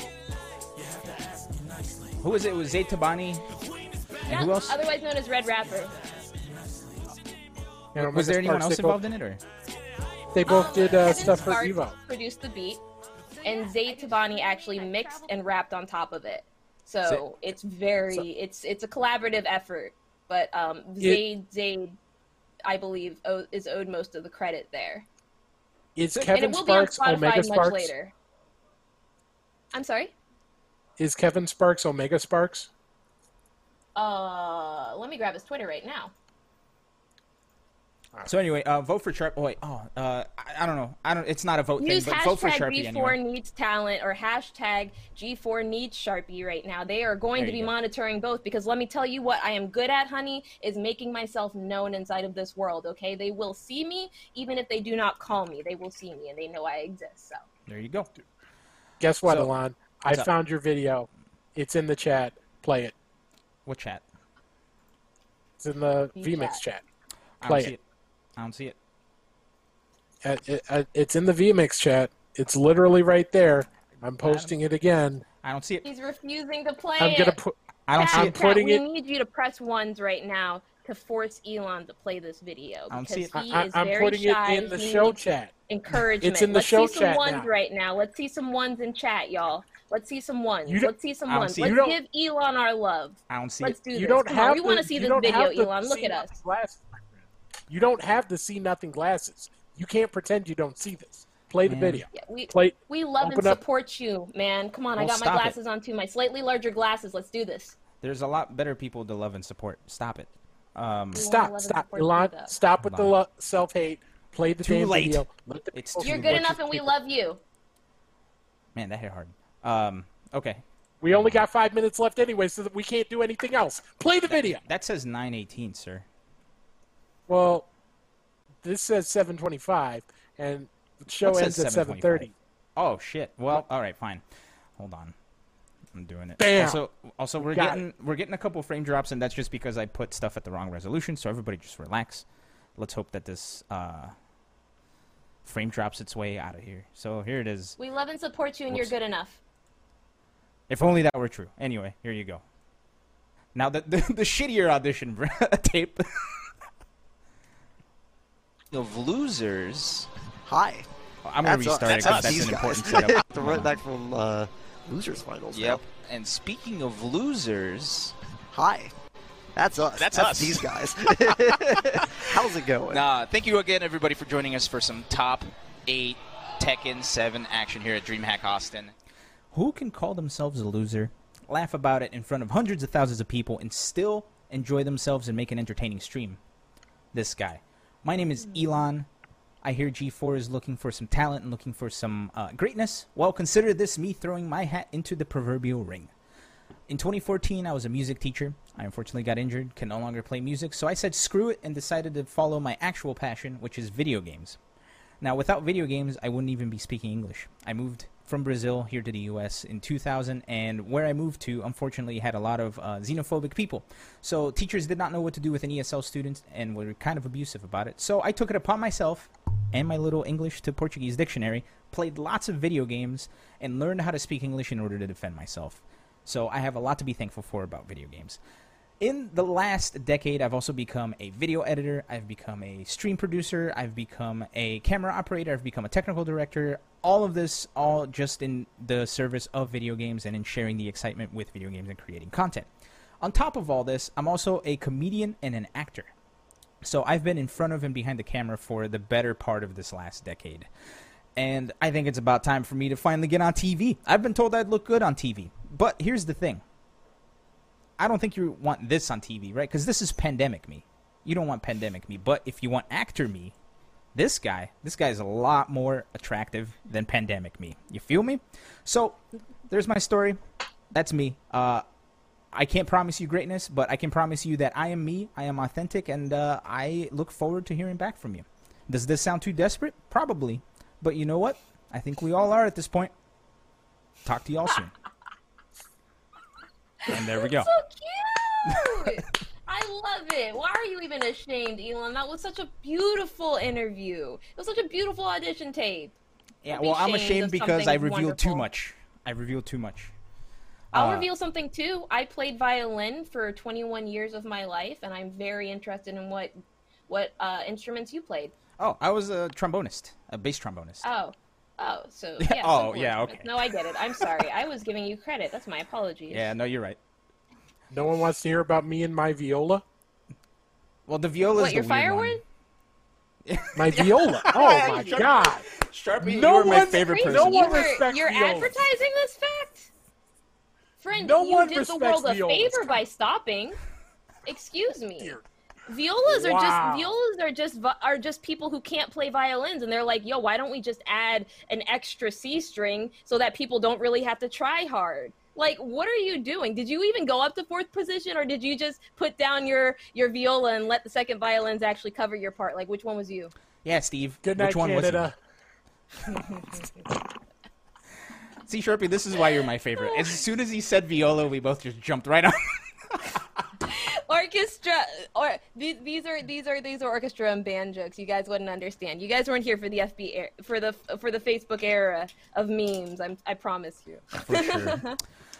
Who was it? It was Zay Tabani. And who else? Otherwise known as Red Rapper. You know, Was there anyone Sparks, else involved in it, or? They both did Kevin stuff for Sparks Evo. produced the beat, and Zay Tabani actually mixed and rapped on top of it. So it's it's a collaborative effort. But Zay, I believe, is owed most of the credit there. Is And Kevin it will be on Sparks Spotify Omega much Sparks? later. I'm sorry? Is Kevin Sparks Omega Sparks? Let me grab his Twitter right now. So anyway, vote for Sharp. Oh wait, I don't know. It's not a vote Use thing, but vote for hashtag Sharpie G4 anyway. needs talent or hashtag G4 needs Sharpie right now. They are going There to be you go. monitoring both because let me tell you what I am good at, honey, is making myself known inside of this world, okay? They will see me even if they do not call me. They will see me and they know I exist, so. There you go. Guess what, So, Alon? I what's up? found your video. It's in the chat. Play it. What chat? It's in the The VMix chat. I Play don't see it. it. I don't see it. It's in the VMix chat. It's literally right there. I'm posting it again. I don't see it. He's refusing to play I'm it. gonna put. I don't see I'm it. putting we it- need you to press ones right now to force Elon to play this video I don't because see it. he I'm is very putting shy. it in the He show needs chat. encouragement. It's in the Let's show see some chat ones now. right now. Let's see some ones in chat, y'all. Let's see some ones. You don't- Let's see some I don't ones. see Let's it. You give Elon our love. I don't see Let's it. do You this. don't Come have. on, we want to the- see you this don't video, have the Elon. Look see at nothing us. glasses, my friend. You don't have the see nothing glasses. You can't pretend you don't see this. Play the Man. video. Yeah, Play. we love and Open up. support you, man. Come on, I Well, got my stop it. glasses on too. My slightly larger glasses. Let's do this. There's a lot better people to love and support. Stop it. We wanna love Stop. and Stop. support you, Elon, though. stop with the Hold self hate. Play the Too damn late. video. Let the It's people too You're see good what enough, you and we think. love you. Man, that hit hard. Okay. We only got 5 minutes left anyway, so that we can't do anything else. Play the video. That says 9:18, sir. Well, this says 7:25, and the show What ends says at 7:25? 7:30. Oh shit. Well, all right, fine. Hold on. I'm doing it. Bam! Also, we're Got getting a couple frame drops, and that's just because I put stuff at the wrong resolution. So everybody, just relax. Let's hope that this frame drops its way out of here. So here it is. We love and support you, and Whoops. you're good enough. If only that were true. Anyway, here you go. Now the shittier audition tape. Of losers. Hi. I'm gonna That's restart it us. because That's that's these an guys. important setup. To run back from losers finals. Yep. And speaking of losers, Hi. That's us. That's us. These guys. How's it going? thank you again, everybody, for joining us for some top 8 Tekken 7 action here at DreamHack Austin. Who can call themselves a loser, laugh about it in front of hundreds of thousands of people, and still enjoy themselves and make an entertaining stream? This guy. My name is Elon. I hear G4 is looking for some talent and looking for some greatness. Well, consider this me throwing my hat into the proverbial ring. In 2014, I was a music teacher. I unfortunately got injured, can no longer play music, so I said screw it and decided to follow my actual passion, which is video games. Now, without video games, I wouldn't even be speaking English. I moved from Brazil here to the U.S. in 2000, and where I moved to, unfortunately, had a lot of xenophobic people. So teachers did not know what to do with an ESL student and were kind of abusive about it. So I took it upon myself and my little English to Portuguese dictionary, played lots of video games, and learned how to speak English in order to defend myself. So I have a lot to be thankful for about video games. In the last decade, I've also become a video editor, I've become a stream producer, I've become a camera operator, I've become a technical director. All of this, all just in the service of video games and in sharing the excitement with video games and creating content. On top of all this, I'm also a comedian and an actor. So I've been in front of and behind the camera for the better part of this last decade. And I think it's about time for me to finally get on TV. I've been told I'd look good on TV. But here's the thing. I don't think you want this on TV, right? Because this is pandemic me. You don't want pandemic me. But if you want actor me, this guy is a lot more attractive than pandemic me. You feel me? So there's my story. That's me. I I can't promise you greatness, but I can promise you that I am me, I am authentic, and I look forward to hearing back from you. Does this sound too desperate? Probably. But you know what? I think we all are at this point. Talk to y'all soon. And there we go. So cute. I love it. Why are you even ashamed, Elon? That was such a beautiful interview. It was such a beautiful audition tape. Yeah, Don't be well, I'm ashamed ashamed of because something I revealed too wonderful. much. I revealed too much. I'll reveal something too. I played violin for 21 years of my life, and I'm very interested in what instruments you played. Oh, I was a trombonist, a bass trombonist. So yeah. Oh, simple yeah, instruments. okay. No, I get it. I'm sorry. I was giving you credit. That's my apologies. Yeah, no, you're right. No one wants to hear about me and my viola. Well, the viola is What, the your weird firewood? one. My viola. Oh my Sure. god. Sharpie, No you are my one- favorite Crazy. person. No one You're respects violas. advertising this fact? Friend, No you one did the respects world a violas. favor by stopping. Excuse me. Dear. Violas Wow. are just people who can't play violins, and they're like, yo, why don't we just add an extra C string so that people don't really have to try hard? Like, what are you doing? Did you even go up to fourth position, or did you just put down your viola and let the second violins actually cover your part? Like, which one was you? Yeah, Steve. Good night, Which one Canada. was it? See, Sharpie, this is why you're my favorite. As soon as he said viola, we both just jumped right on. Orchestra, or these are orchestra and band jokes. You guys wouldn't understand. You guys weren't here for the for the Facebook era of memes. I promise you. For sure.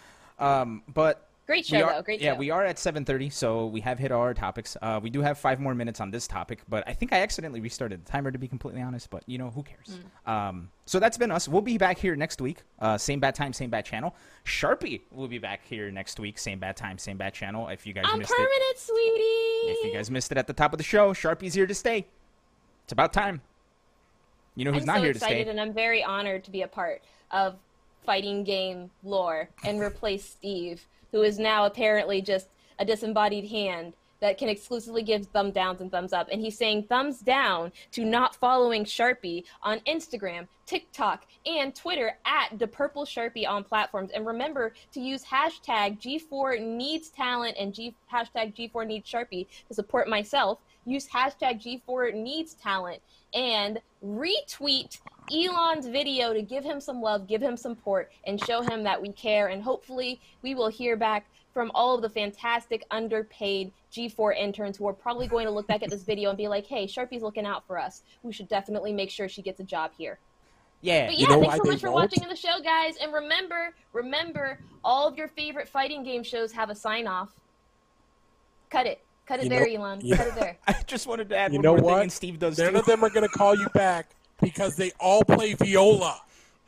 But Great show, though. Great show. Yeah, we are at 7:30, so we have hit all our topics. We do have 5 more minutes on this topic, but I think I accidentally restarted the timer, to be completely honest. But, you know, who cares? So that's been us. We'll be back here next week. Same bad time, same bad channel. Sharpie will be back here next week. Same bad time, same bad channel. If you guys I'm missed it. permanent, sweetie. If you guys missed it at the top of the show, Sharpie's here to stay. It's about time. You know who's I'm not so here to excited, stay? and I'm very honored to be a part of fighting game lore and replace Steve, who is now apparently just a disembodied hand that can exclusively give thumb downs and thumbs up. And he's saying thumbs down to not following Sharpie on Instagram, TikTok, and Twitter at the Purple Sharpie on platforms. And remember to use hashtag G4NeedsTalent and hashtag G4NeedsSharpie to support myself. Use hashtag G4NeedsTalent and retweet Elon's video to give him some love, give him support, and show him that we care. And hopefully we will hear back from all of the fantastic underpaid G4 interns who are probably going to look back at this video and be like, hey, Sharpie's looking out for us. We should definitely make sure she gets a job here. Yeah. But yeah, You know thanks why so they much for won't? watching the show, guys. And remember, all of your favorite fighting game shows have a sign-off. Cut it. Cut it You there, know- Elon. yeah. Cut it there. I just wanted to add You one know more thing, what? and Steve does None too. of them are going to call you back because they all play viola.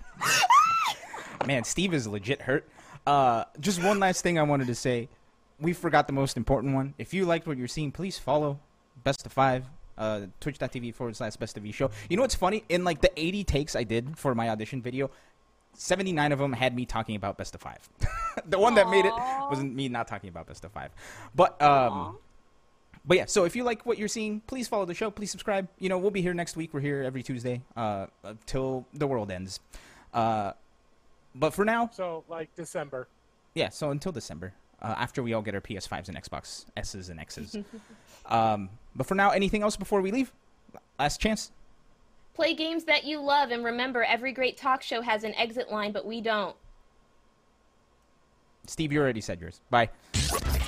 Man, Steve is legit hurt. Just one last thing I wanted to say. We forgot the most important one. If you liked what you're seeing, please follow Best of 5, twitch.tv/Best of V show. You know what's funny? In like the 80 takes I did for my audition video, 79 of them had me talking about Best of 5. The one that made it wasn't me not talking about Best of 5. But yeah, so if you like what you're seeing, please follow the show. Please subscribe. You know, we'll be here next week. We're here every Tuesday till the world ends. But for now, So, like December. yeah, so until December, after we all get our PS5s and Xbox S's and X's. But for now, anything else before we leave? Last chance. Play games that you love, and remember, every great talk show has an exit line, but we don't. Steve, you already said yours. Bye.